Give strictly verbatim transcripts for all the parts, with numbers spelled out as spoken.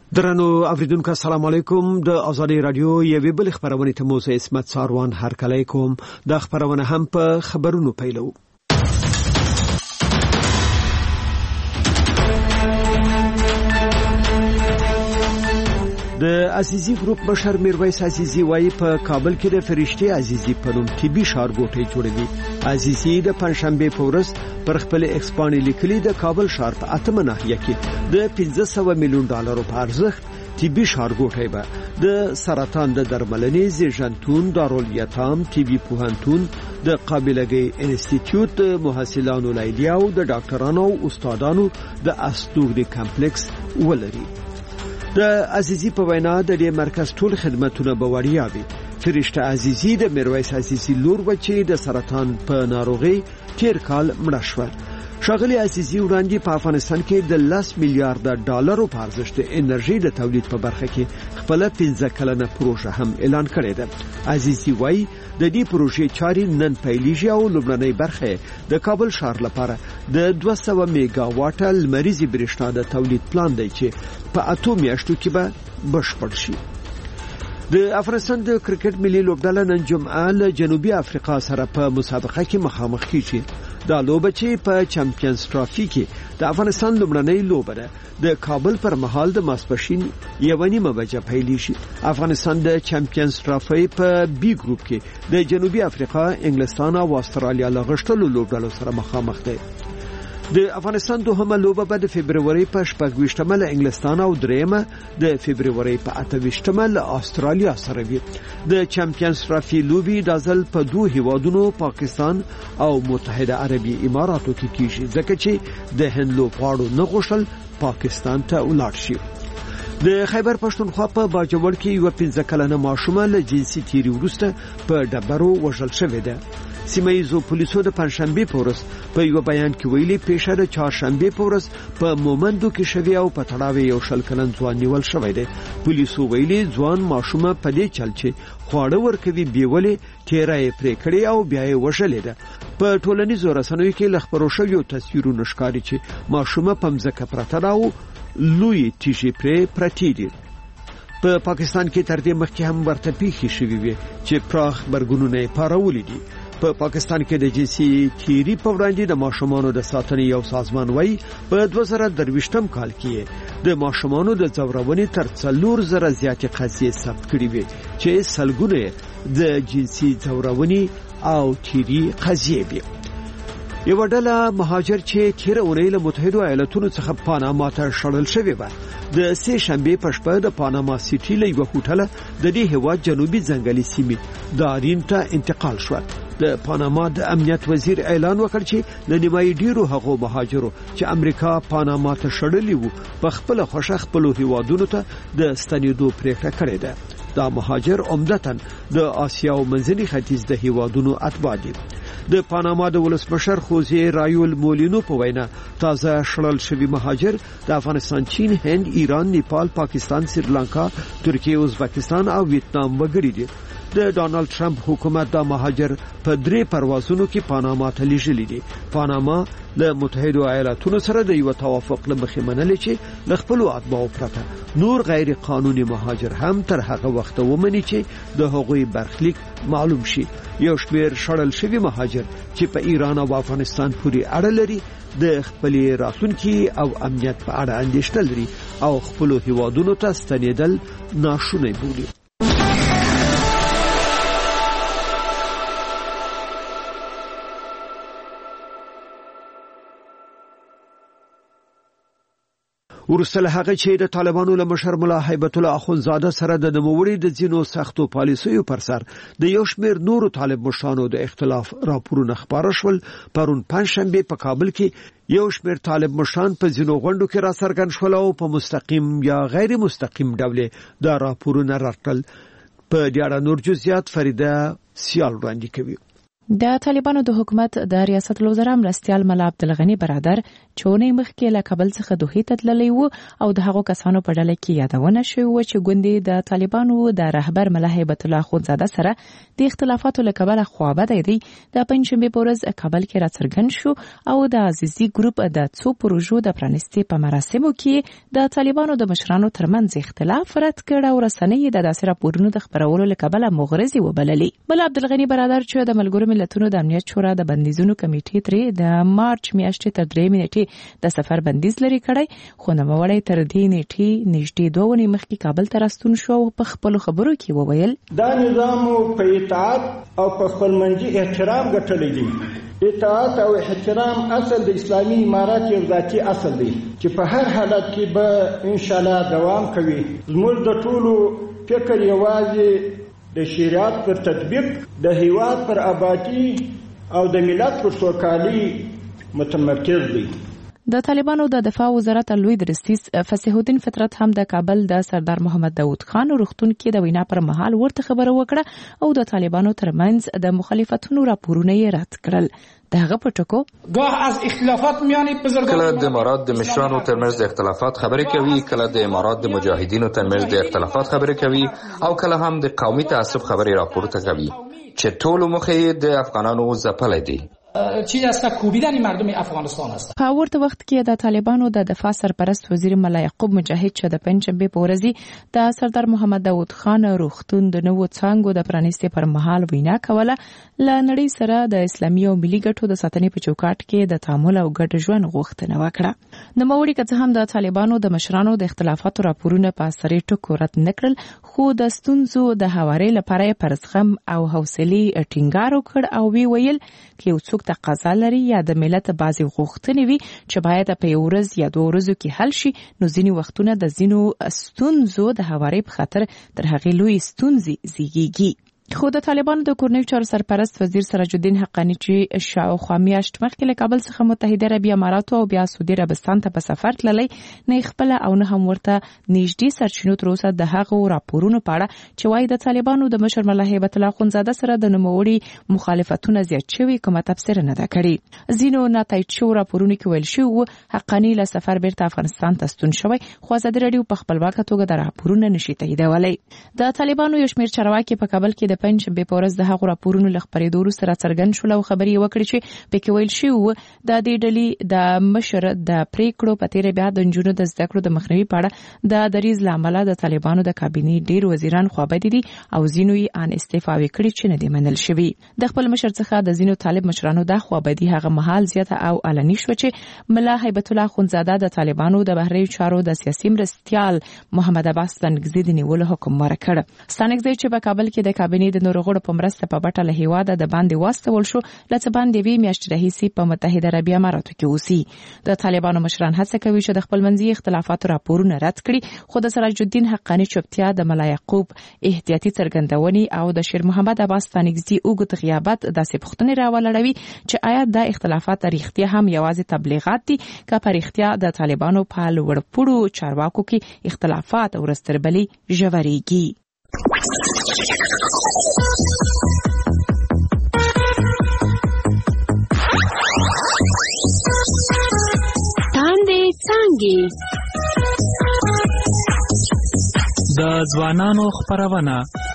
درنو اوریدونکو السلام علیکم د ازادي رادیو یوې بل خبرونه ته موسی اسمت ساروان هرکلی کوم. د خبرونه هم په خبرونو پیلو. د عزیزی ګروپ مشر میرویس عزیزی وایي په کابل کې د فرشتي عزیزی په نوم طبي ښارګوټی جوړوي. عزیزی د پنځشنبه په ورځ پر خپل ایکسپانی لیکلي د کابل ښار په اتمه ناحیه کې د پنځه سوه میلیون ډالرو په ارزښت طبي ښارګوټی به د سرطان د درملنې زیږنتون دارالیتام طبي پوهنتون د قابلګۍ انسټیټیوټ د محصلانو لیلیه او د ډاکټرانو او استادانو د استوګنې کمپلیکس ولري. د عزیزی په وینا د دې مرکز ټول خدماتونه به وړیا وي. فرشته عزیزی د میرویس عزیزی لور و چې د سرطان په ناروغي تیر کال مړه شو. شاغلی عزیزی وړاندې په افغانستان کې د لس میلیارډ ډالرو په ارزښت د انرژي د تولید په برخه کې خپل پنځه کلنه پروژه هم اعلان کړې ده. عزیزی وایي د دې پروژې چاري نن پیلېږي او لومړنۍ برخه د کابل ښار لپاره د دوه سوه میگا واټ لمریزي برېښنا د تولید پلان دی چې په اته میاشتو کې به بشپړ شي. د افغانستان د کرکټ ملي لوبډله نن جمعه له جنوبي افریقا سره په مسابقه کې مخامخ کیږي. دا لوبه چې په چمپیونز ټرافي کې د افغانستان لومړنۍ لوبه ده د کابل پر مهال د ماسپښین یوه نیمه بجه پیلېږي. افغانستان د چمپیونز ټرافي په بي ګروپ کې د جنوبي افریقا، انګلستان او استرالیا له غښتلو لوبډلو سره مخامخ دی. د افغانستان دوهمه لوبه به د فبرवरी په شپږویشتمه له انګلستان او دریمه د فبرवरी په اتهویشتمه له استرالیا سره وي. د چمپیونز ټرافي لوبي د ځل په دوه هیوادونو پاکستان او متحده عربي اماراتو کې کیږي ځکه چې د هند لوبغاړو نه غوښتل پاکستان ته ولاړ شي. د خیبر پښتونخوا په باجوړ کې یو پنځه کلنه ماشومه له جنسي تیری وروسته په ډبرو وژل شوې ده. سیمه ییزو پولیسو د پنځشنبه په ورځ په یو بیان کې ویلي پیښه د چهارشنبه په ورځ په مومندو کې شوې او په تړاو یو شل کلن ځوان نیول شوی دی. پولیسو ویلي ځوان ماشومه په دې چل چې خواړه ورکوي بیولې تیرای پرې کړې او بیا یې وژلې ده. په ټولنیزو رسنیو کې لخبرو شویو تصویرونه ښکاري چې ماشومه په مځکه پرته ده او لوی تیږې پرې پرتې دي. په پاکستان کې تر دې مخکې هم ورته پیښې شوې وي چې پراخ برګونونه یې پارولي دي. په پاکستان کې د جنسي تیری په وړاندې د ماشومانو د ساتنې یو سازمان وایي په دوه زره درویشتم کال کې د ماشومانو د ځورونې تر څلور زره زیاتې قضیې ثبت کړې وي چې سلګونه د جنسي ځورونې او تیری قضیې وي. یو ډله مهاجر چې تیر اونۍ له متحده ایالاتونو څخه پاناما ته شړل شوی و د سه شنبه په شپه د پاناما سیټي له یو هوټل د دې هواد جنوبي ځنګلي سیمې دارین ته انتقال شو. د پاناما د امنیت وزیر اعلان وکړ چې د نیمایي ډیرو هغو مهاجرو چې امریکا پاناما ته شړلي وو په خپل خوښه خپل هیوادونو ته د ستنېدو پریکړه کړې ده. دا مهاجر عمدتاً د آسیا او منځني ختیځ د هیوادونو اتباع دي. د پاناما د ولسمشر خوزه رایول مولینو په وینا تازه شړل شوی مهاجر د افغانستان، چین، هند، ایران، نیپال، پاکستان، سریلانکا، ترکیه، ازبکستان او ویتنام وګړي دي. د ډانلډ ټرمپ حکومت د مهاجر په درې پروازونو کې پاناما ته لیږلي دي. پاناما له متحده ایالاتونو سره د یو توافق لمخې منلې چې ل خپل اتباعو پرته نور غیر قانوني مهاجر هم تر هغه وخت ومني چې د هغوی برخلیک معلوم شي. یو شمېر شړل شوی مهاجر چې په ایران او افغانستان پورې اړه لري د خپل راتلونکي او امنیت په اړه اندېښنه لري او خپل هیوادونو ته ستنېدل ناشونی بولي. ورسره هغه چې د طالبانو له مشر ملا هیبت الله اخونزاده سره د نوموړي د ځینو سختو پالیسیو پر سر د یو شمېر نورو طالب مشرانو د اختلاف راپورونه خبره شول. پرون پنځشنبه په کابل کې یو شمېر طالب مشران په ځینو غونډو کې را څرګند شول او په مستقیم یا غیر مستقیم ډول دا راپورونه راټول. په دې اړه نور جزئیات فریده سیال وړاندې کوي. د طالبانو د حکومت د ریاست الوزرا مرستیال ملا عبدالغنی برادر چونې مخکې له کابل څخه دوحې ته تللی و او د هغو کسانو په ډله کې یادونه شوې و چې ګوندې د طالبانو د رهبر ملا هیبت الله اخوندزاده سره د اختلافاتو له کبله خوابدی دی د پنجشنبې په ورځ کابل کې راڅرګند شو او د عزیزي ګروپ د څو پروژو د پرانستې په مراسمو کې د طالبانو د مشرانو ترمنځ اختلاف رد کړ او رسنۍ د داسې راپورونو د خپرولو له کبله مغرضې وبللې. ملا عبدالغنی برادر چې د ملګرو ملتونو د امنیت شورا د بندیزونو کمیټې ترې د مارچ میاشتې تر درې نیټې د سفر بندیز لري کړی خو نوموړی تر دې نیټې نږدې دوه اونۍ مخکې کابل ته راستون شو او په خپلو خبرو کې وویل دا نظام په اطاعت او په خپلمنځي احترام ګټلی دی. اطاعت او احترام اصل د اسلامي امارات یو ذاتي اصل دی چې په هر حالت کې به ان شاء الله دوام کوي. زموږ د ټولو فکر یوازې د شریعت پر تطبیق د هیواد پر آبادی او د ملت پر سوکالي متمرکز دی. د طالبانو د دفاع وزارت لوی درستیز فصیح الدین فطرت هم د کابل د سردار محمد داود خان روغتون کې د وینا پر مهال ورته خبره وکړه او د طالبانو ترمنځ د مخالفتونو راپورونه یې رد کړل. دغه پټکو گاه از اختلافات میانی بزرگان کله د امارات د مشرانو ترمنځ د اختلافات خبرې کوي، کله د امارات د مجاهدینو ترمنځ د اختلافات خبرې کوي او کله هم د قومي تعصب خبرې راپورته کوي چې ټول مخې د افغانانو ځپلې دي. چی است کوبیدن مردم افغانستان است. په ورته وخت کې د طالبانو د دفاع سرپرست وزیر ملا یعقوب مجاهد چې د پنجشنبې په ورځ د سردار محمد داود خان روغتون د نوو څانګو د پرانستې پر مهال وینا کوله ل نړۍ سره د اسلامي او ملي ګټو د ساتنې په چوکاټ کې د تعامل او ګډ ژوند غوښتنه وکړه. نو موري که هم د طالبانو د مشرانو د اختلافاتو راپورونه په اثرې ټکو رد نکړل خو د ستونزو د هواري لپاره پر زغم او حوصله ټینګار وکړ او وی ویل چې یو څوک تقاضا لري یا د ملت بعضي غوښتنې وي چې باید په یو ورځ یا دوه ورځو کې حل شي نو ځینې وختونه د ځینو ستونزو د هواري په خاطر تر هغې لوی ستونزې زیږیږي. خو د طالبانو د کورنیو چارو سرپرست وزیر سراج الدین حقانی چې شاوخوا میاشت مخکې له کابل څخه متحده عربي امارات او بیا سعودي عربستان ته په سفر تللی نه خپل او نه هم ورته نږدې سرچینو تر اوسه د هغو راپورونو په اړه چې وايي د طالبانو د مشر ملا هیبت الله اخوندزاده سره د نوموړي مخالفتونه زیات شوي کومه تفسیر نه ده کړې. ځینو ناتایید شوو راپورونو کې ویل شوي حقانی له سفر بیرته افغانستان ته ستون شوی خو ازادي راډیو په خپلواکه توګه د راپورونو نشي تاییدولی. د طالبانو یو شمېر چارواکي په کابل کې د پنجشنبې په ورځ د هغو راپورونو له خپرېدو وروسته راڅرګند شول او خبرې وکړې چې پکې ویل شوي د دې ډلې د مشر د پریکړو په تیره بیا د نجونو د زده کړو د مخنیوي په اړه د دریځ له امله د طالبانو د کابینې ډېر وزیران خوابدي دي او ځینو یې ان استعفاوې کړي چې نه دي منل شوي. د خپل مشر څخه د ځینو طالب مشرانو د خوابدي هغه مهال زیاته او علني شوه چې ملا هیبت الله اخوندزاده د طالبانو د بهرنیو چارو د سیاسي مرستیال محمد عباس ستانکزي د نیولو حکم ورکړ. ستانکزي چې په کابل کې د کابینې د نورو غړو په مرسته په بټه له هیواده د باندې واستول شو لڅ باندې وی میاشتې راهیسې په متحده عربي اماراتو کې اوسي. د طالبانو مشران هڅه کوي چې د خپلمنځي اختلافاتو راپورونه رد کړي خو د سراج الدین حقانی چوپتیا د ملا یعقوب احتیاطي څرګندونې او د شیر محمد عباس ستانکزي اوږد غیابت داسې پوښتنې راولړوي چې آیا دا اختلافات رښتیا هم یوازې تبلیغات دي که په رښتیا د طالبانو په لوړپوړو چارواکو کې اختلافات ورځ تر بلې ژورېږي. تاندې څانګې د ځوانانو خپرونه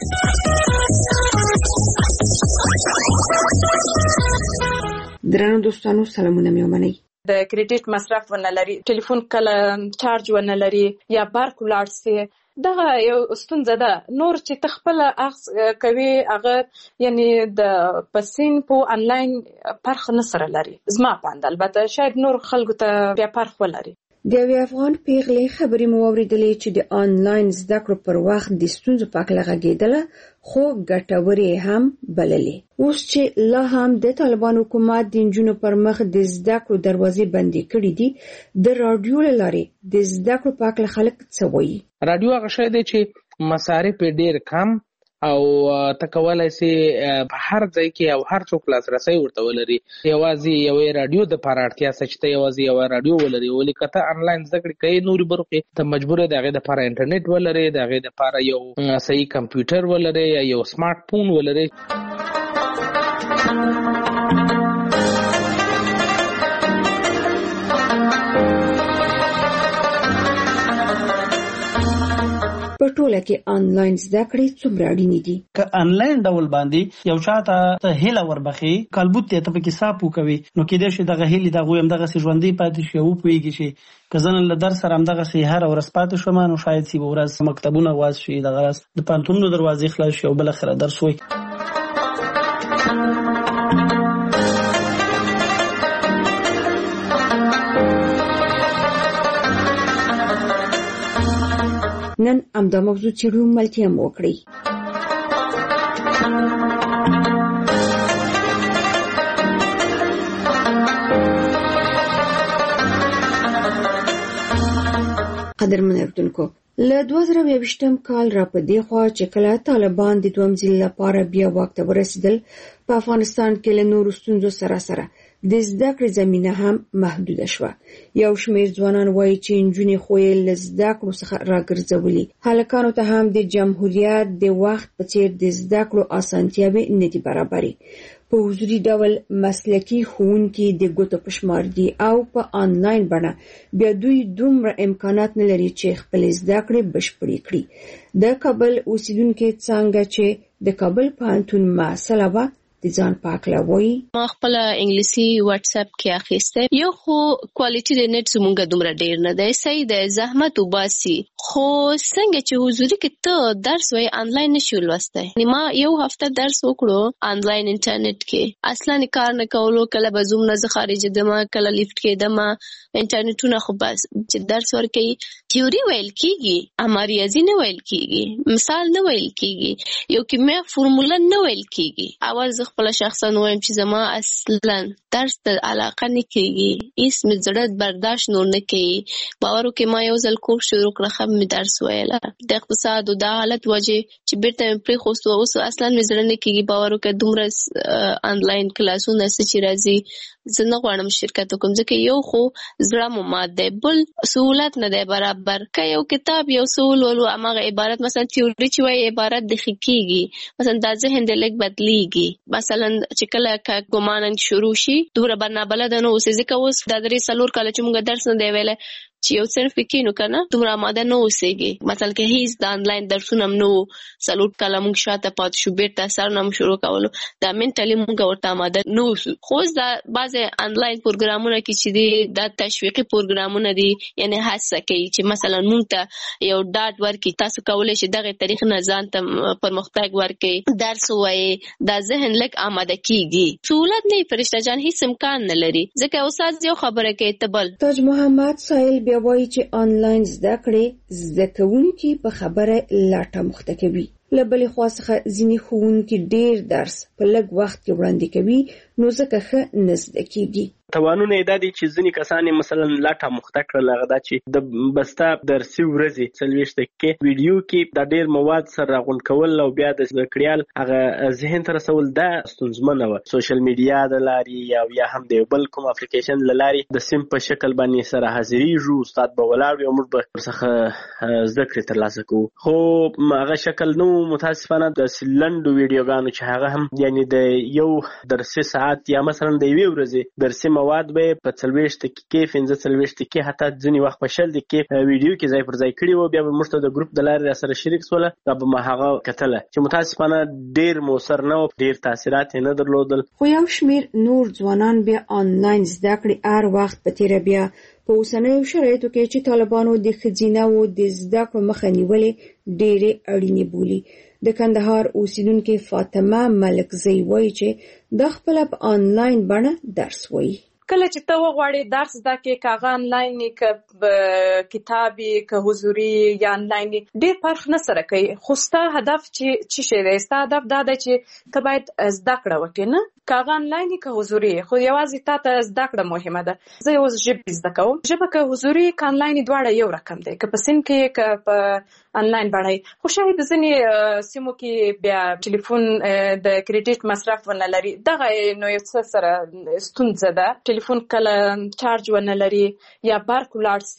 درنو دوستانو سلامونه مې ومنئ. د کریډټ مصرف ونه لري، ټلیفون کله چارج ونه لري یا بارک ولاړ سي، دغه یو ستونزه ده. نور چې تخپل اخذ کوي هغه یعنی د پسین په انلاین پرخ نه سره لري. زما پاند البته شاید نور خلکو ته بیا پرخ ولري. د یوې افغان پیغلې خبرې مو واورېدلې چې د آنلاین زده کړو پر وخت د ستونزو په اړه غږېدله خو ګټورې هم بللې. اوس چې لا هم د طالبان حکومت د نجونو پر مخ د زده کړو دروازې بندې کړې دي، د رادیو له لارې د زده کړو په اړه خلک څه وایي؟ رادیو هغه شی دی چې مصارف ډېر کم او تکولای سي په هر ځای کې او هر څوک لاسرسي ورته ولري. یوازې یو رادیو د پراړتیا سچته یوازې یو رادیو ولري، ولې کته انلاین زده کړې کوي نوري برخه ته مجبور دی هغه د پر انټرنیټ ولري، دغه د پر یو صحیح کمپیوټر ولري یا یو سمارټ فون ولري. په ټوله کې آنلاین زده کړې څومره اړینې دي؟ که آنلاین ډول باندې یو چاته ته هیله وربخي کلبوت ته په کې صاحب کوي نو کې دې شي دغه هیله دغه هم دغه سي ژوندۍ پاتې شي او پويږي شي کزن له در سره هم دغه سي هر ورځ پاتې شوم نو شاید سی ورځ مکتبونه واز شي دغه د پانتونو دروازې خلاص شي او بل اخر درس وي. نن امدا موضوع چیرو ملتیا موکړي. قدرمن اردوونکو له دوه زره یوویشتم کال را په دی خوا چې کله طالبان د دویم ځل لپاره بیا واک ته ورسېدل په افغانستان کې له نورو ستونزو سره سره د زده کړې زمینه هم محدوده شوه. یو شمېر ځوانان وایي چې نجونې خو یې له زده کړو څخه راګرځولي. هلکانو ته هم د جمهوریت د وخت په څېر د زده کړو اسانتیاوې نه دي برابرې. په حضوري ډول مسلکي ښوونکي د ګوتو په شمار دي او په آنلاین بڼه بیا دوی دومره امکانات نه لري چې خپل زده کړې بشپړې کړي. د کابل اوسیدونکي څنګه چې د کابل پوهنتون محصله وه د ځان پاکله وایي ما خپل انګلیسي واتس اپ کې اخیسته یو خو کوالټي د نت زمونږ دومره ډیر نه دی صحیح د زحمت وباسي خو څنګه چې حضوري کې ته درس وای آنلاین نشو لوسته ما یو هفته درس وکړو آنلاین انټرنیټ کې اصلا کار نه کولو کله به زوم نه خارج دمه کله لیفت کې دمه انټرنیټونه خو بس چې درس ورکي تیوري ویل کیږي امریازي نه ویل کیږي مثال نه ویل کیږي یو کیمیا فرموله نه ویل کیږي اول خپل شخصا وایم چې زما اصلا درس ته علاقه نه کیږي هیڅ مې زړه برداشت نور نه کوي باور وکړه ما یو ځل کوم شروع کړم خم مې درس ویله د اقتصاد او د حالت وجه چې بیرته پرې خوستو اوس اصلا مې زړه نه کیږي باور وکړه دومره آنلاین کلاسونه چې راځي زه نه غواړم شرکت وکم ځکه یو خو زړه مو مات دی بل سہولت نه دی برابر که یو کتاب یو سهول ولو هغه عبارت مثلا تیوري چې وایي عبارت د خکېږي مثلا د ذهن د لګ بدلیږي مثلا چې کله ګمانن شروع شي دوره برنابله ده نو اوس ځکه اوس د درې څلور کاله چې موږ درس نه دی ویلی چې یو صرف کینو کنه دومره آماده نه اوسېږي مثلا که هیڅ د آنلاین درسونه نو څلور کاله موږ شاته پاتې شو بیرته سر نه شروع کولو دا منټالي موږ ورته آماده نه اوسو خو دا بعضې آنلاین پروګرامونه کې چې دي دا تشویقي پروګرامونه دي یعنی هڅه کوي چې مثلا موږ ته یو ډاډ ورکړي تاسو کولی شئ دغه طریق نه ځان ته پرمختګ ورکړئ درس ووایئ دا ذهن لږ آماده کیږي سهولت نه فرشته جان هیڅ امکان نه لري ځکه استاد یو خبره کوي ته بل تاج محمد سایل بیا وایي چې آنلاین زده کړې زده کوونکي په خبره لاټه مخته کوي. له بلې خوا څخه ځینې ښوونکي ډېر درس په لږ وخت کې وړاندې کوي نو ځکه ښه نه زده کېږي. توانونه دا دي چې ځینې کسان مثلا لاټه مخته کړل هغه دا چې د بسته درسي ورځې څلوېښت دقیقې ویډیو کې دا ډېر مواد سره راغونډ کول او بیا د زده کړیال هغه ذهن ته رسول دا ستونزمنه وه سوشل میډیا د لارې یا یا هم د بل کوم اپلیکیشن له لارې د سیم په شکل باندې سره حاضرېږو استاد به ولاړ وي او موږ به ورڅخه زده کړې ترلاسه کوو خو هغه شکل نه متاسفانه د لنډو ویډیوګانو چې هغه هم یعنی د یو درسي ساعت یا مثلا د یوې ورځې درسي مواد به په څلوېښت دقیقې پنځه څلوېښت دقیقې حتی ځینې وخت په شل دقیقې ویډیو کې ځای پر ځای کړي وو بیا به موږ ته د ګروپ د لارې راسره شریک سوله دا به ما هغه کتله چې متاسفانه ډېر مؤثر نه و ډېر تاثیرات یې نه درلودل. خو یو شمېر نور ځوانان بیا آنلاین زده کړې هر وخت په تېره بیا په اوسنیو شرایطو کې چې طالبانو د ښځینه‌وو د زده کړو مخه نیولې ډېرې اړینې بولي. د کندهار اوسیدونکې فاطمه ملکزۍ وایي چې دا خپله په آنلاین بڼه درس وایي. کله چې ته وغواړې درس زده کړې که هغه آنلاین که کتاب که حضوري یا آنلاین ډېر فرق نه سره کوي خو ستا هدف چې څه شی دی ستا هدف دا دی چې ته باید زده کړه وکړې نه که هغه آنلاین که حضوري خو یوازې تا ته زده کړه مهمه ده. زه اوس ژبې زده کوم ژبه که حضوري که آنلاین دواړه یو رقم دی که په سیم کې که په آنلاین بڼه خو شاید ځینې سیمو کې بیا ټلیفون د کریډیټ مصرف ونه لري دغه نو یو څه سره ستونزه ده ټلیفون کله چارج ونه لري یا برق ولاړ سي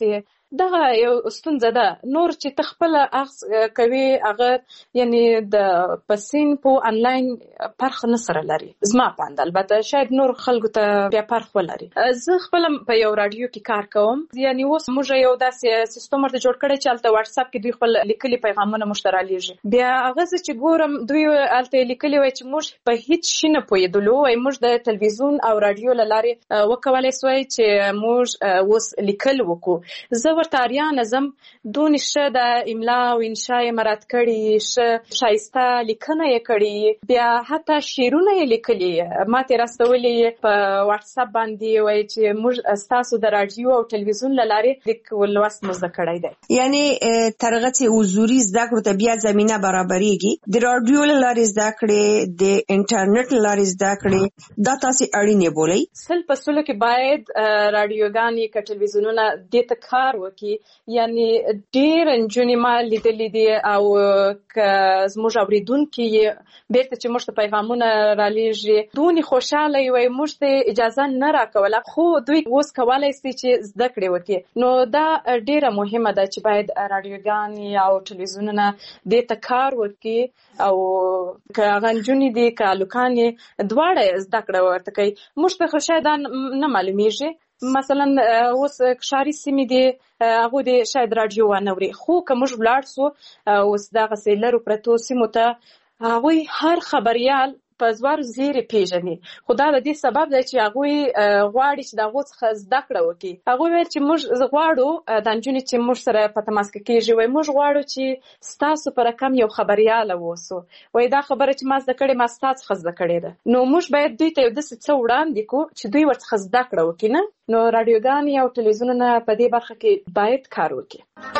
دغه یو ستونزه ده. نور چې تخپل اخص کوي هغه یعنی د پسین په انلاین پرخ نه سره لري. زما پاند البته شاید نور خلکو ته بیا پرخ ولري. زه خپل په یو رادیو کې کار کوم. یعنی اوس موږ یو داسې سیستم ورته جوړ کړی چې الته واتس اپ کې دوی خپل لیکلي پیغامونه مشترالیږي. بیا هغه چې ګورم دوی الته لیکلي وای چې موږ په هیڅ شي نه پوهېدلو، وای موږ د تلویزیون او رادیو له لارې وکولای سوای چې موږ اوس لیکل وکړو. زه ورته اړیا نظم دونې ښه د املا او انشا یې مراعات کړي، ښه ښایسته لیکنه یې کړي، بیا حتی شعرونه یې لیکلي ما ترې راستولي په واتس اپ باندې، وایي چې موږ ستاسو د رادیو او تلویزیون له لارې لیک لوست مو زده کړی دی. یعنی تر هغه چې حضوري زده کړو ته بیا زمینه برابرېږي، د رادیو له لارې زده کړې، د انټرنیټ له لارې زده کړې، دا تاسې اړینې بولئ؟ سل په سلو کې باید رادیوګانې که تلویزیونونه دې ته کار وکړي. یعنی ډېر نجونې ما لیدلې دي او که زموږ اورېدونکي یې بېرته چې موږ ته پیغامونه رالیږي دونې خوشحاله یې وایي موږ ته اجازه نه راکوله، خو دوی اوس کولی سي چې زده کړې وکړي. نو دا ډېره مهمه ده چې باید رادیوګانې او تلویزیونونه دې ته کار وکړي او که هغه نجونې دي که هلکان یې دواړه زده کړه ورته کوي. موږ ته خو شاید نه معلومیږي، مثلا اوس ښاري سیمې دي هغوی دې شاید راډیو ونه اوري، خو که موږ ولاړ سو اوس دغسې لرو پرتو سیمو ته هغوی هر خبریال په زوارو زیرې پیژني. خو دا د دې سبب دی چې هغوی غواړي چې د هغو څخه زده کړه وکړي. هغوی ویل چې موږ غواړو دا نجونې چې موږ سره په تماس کې کېږي وایي موږ غواړو چې ستاسو په رقم یو خبریاله واوسو. وایي دا خبره چې ما زده کړې ما ستا څخه زده کړې ده. نو موږ باید دوی ته یو داسې څه وړاندې کړو چې دوی ورڅخه زده کړه وکړي. نه نو راډیوګانې او تلویزیونونه په دې برخه کې باید کار وکړي.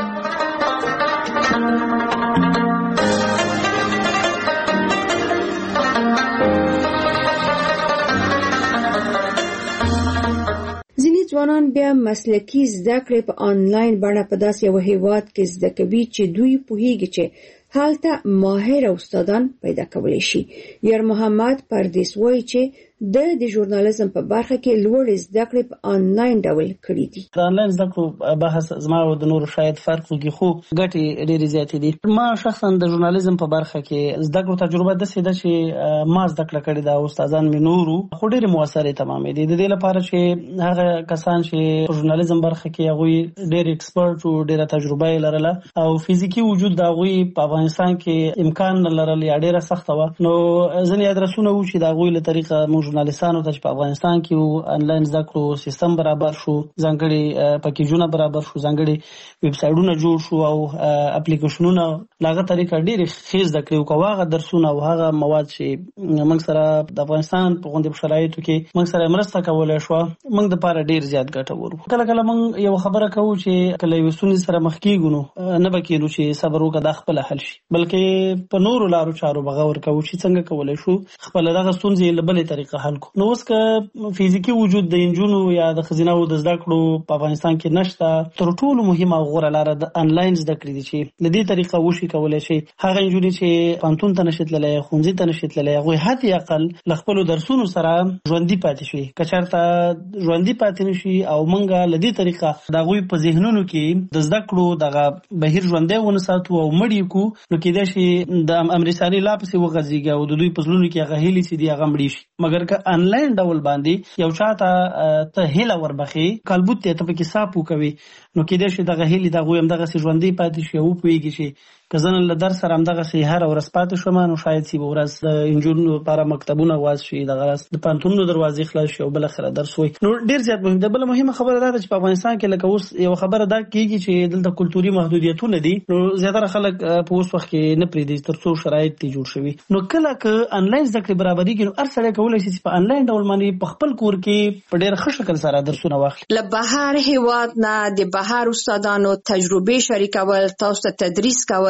ځینې ځوانان بیا مسلکي زده کړې په آنلاین بڼه په داسې یو هیواد کې زده کوي چې دوی پوهیږي چې هلته ماهر استادان پیدا کولی شي. یار محمد پردیس وایي چې د د ژورنالیزم په برخه کې لوړ زده کړې په آنلاین ډول کړې دي. د آنلاین زده کړو بحث زما او د نورو شاید فرق وکړي، خو ګټې ډېرې زیاتې دي. ما شخصا د ژورنالیزم په برخه کې زده کړو تجربه داسې ده چې ما زده کړه کړې ده، استادان مې نورو خو ډېرې مؤثرې تمامې دي. د دې لپاره چې هغه کسان چې په ژورنالیزم برخه کې هغوی ډېر ایکسپرټ او ډېره تجربه یې لرله او فزیکي وجود د هغوی په افغانستان کې امکان نه لرل یا ډېره سخته وه، نو ځینې ادرسونه وو چې د هغوی له طریقه موږ ژورنالیستانو ته چې په افغانستان کې وو آنلاین زده کړو سیستم برابر شو، ځانګړي پکیجونه برابر شو، ځانګړي ویب سایټونه جوړ شو او اپلیکیشنونه له هغه طریقه ډېرې ښې زده کړې وکړو. هغه درسونه او هغه مواد چې موږ سره د افغانستان په غوندې شرایطو کې موږ سره مرسته کولی شوه موږ دپاره ډېر زیات ګټور وو. کله کله موږ یو خبره کوو چې کله یوې ستونزې سره مخ کېږو نو نه به کېنو چې صبر وکړه دا خپله حل شي، بلکې په نورو لارو چارو بغور کوو چې څنګه کولی شو خپله دغه ستونزې له بلې طریقه حل کړو. نو اوس که فزیکي وجود د نجونو یا د ښځینه‌و د زده کړو په افغانستان کې نشته، تر ټولو مهمه او غوره لاره د آنلاین زده کړې دي چې له دې طریقه وشي کولی شي هغه نجونې چې پوهنتون ته نشي تللی، ښوونځي ته نشي تللی، هغوی حتی اقل له خپلو درسونو سره ژوندي پاتې شي. که چېرته ژوندي پاتې نه شي او موږ له دې طریقه د هغوی په ذهنونو کې د زده کړو دغه بهیر ژوندی ونه ساتو او مړ یې کړو، نو کېدای شي د امریکایي لا پسې وغځېږي او د دوی په زړونو کې هغه هیلې چې دي هغه مړې شي. مګر که آنلاین ډول باندې یو چاته ته هیله وربخې کالبوت ته ته پکې صاف وکوي، نو کېدای شي دغه هیلې د هغوی همدغسې ژوندۍ پاتې شي او وپوهېږي چې که زه نن له درس سره همدغسې هره ورځ پاتې شوم نو شاید چې به ورځ د نجونو لپاره مکتبونه واز شي، دغه راز د پوهنتونونو دروازې خلاص شي او بالاخره درس وایي. نو ډېر زیات مهم ده. بله مهمه خبره دا ده چې په افغانستان کې لکه اوس یو خبره دا کېږي چې دلته کلتوري محدودیتونه دي، نو زیاتره خلک په اوس وخت کې نه پرېږدي تر څو شرایط ترې جوړ شوي. نو کله که آنلاین زده کړې برابرېږي نو هر سړی کولی شي چې په آنلاین ډول باندې په خپل کور کې په ډېر ښه شکل سره درسونه واخلي. له بهر هېواد نه د بهر استادانو تجربې شریکول، تاسو ته تدریس کول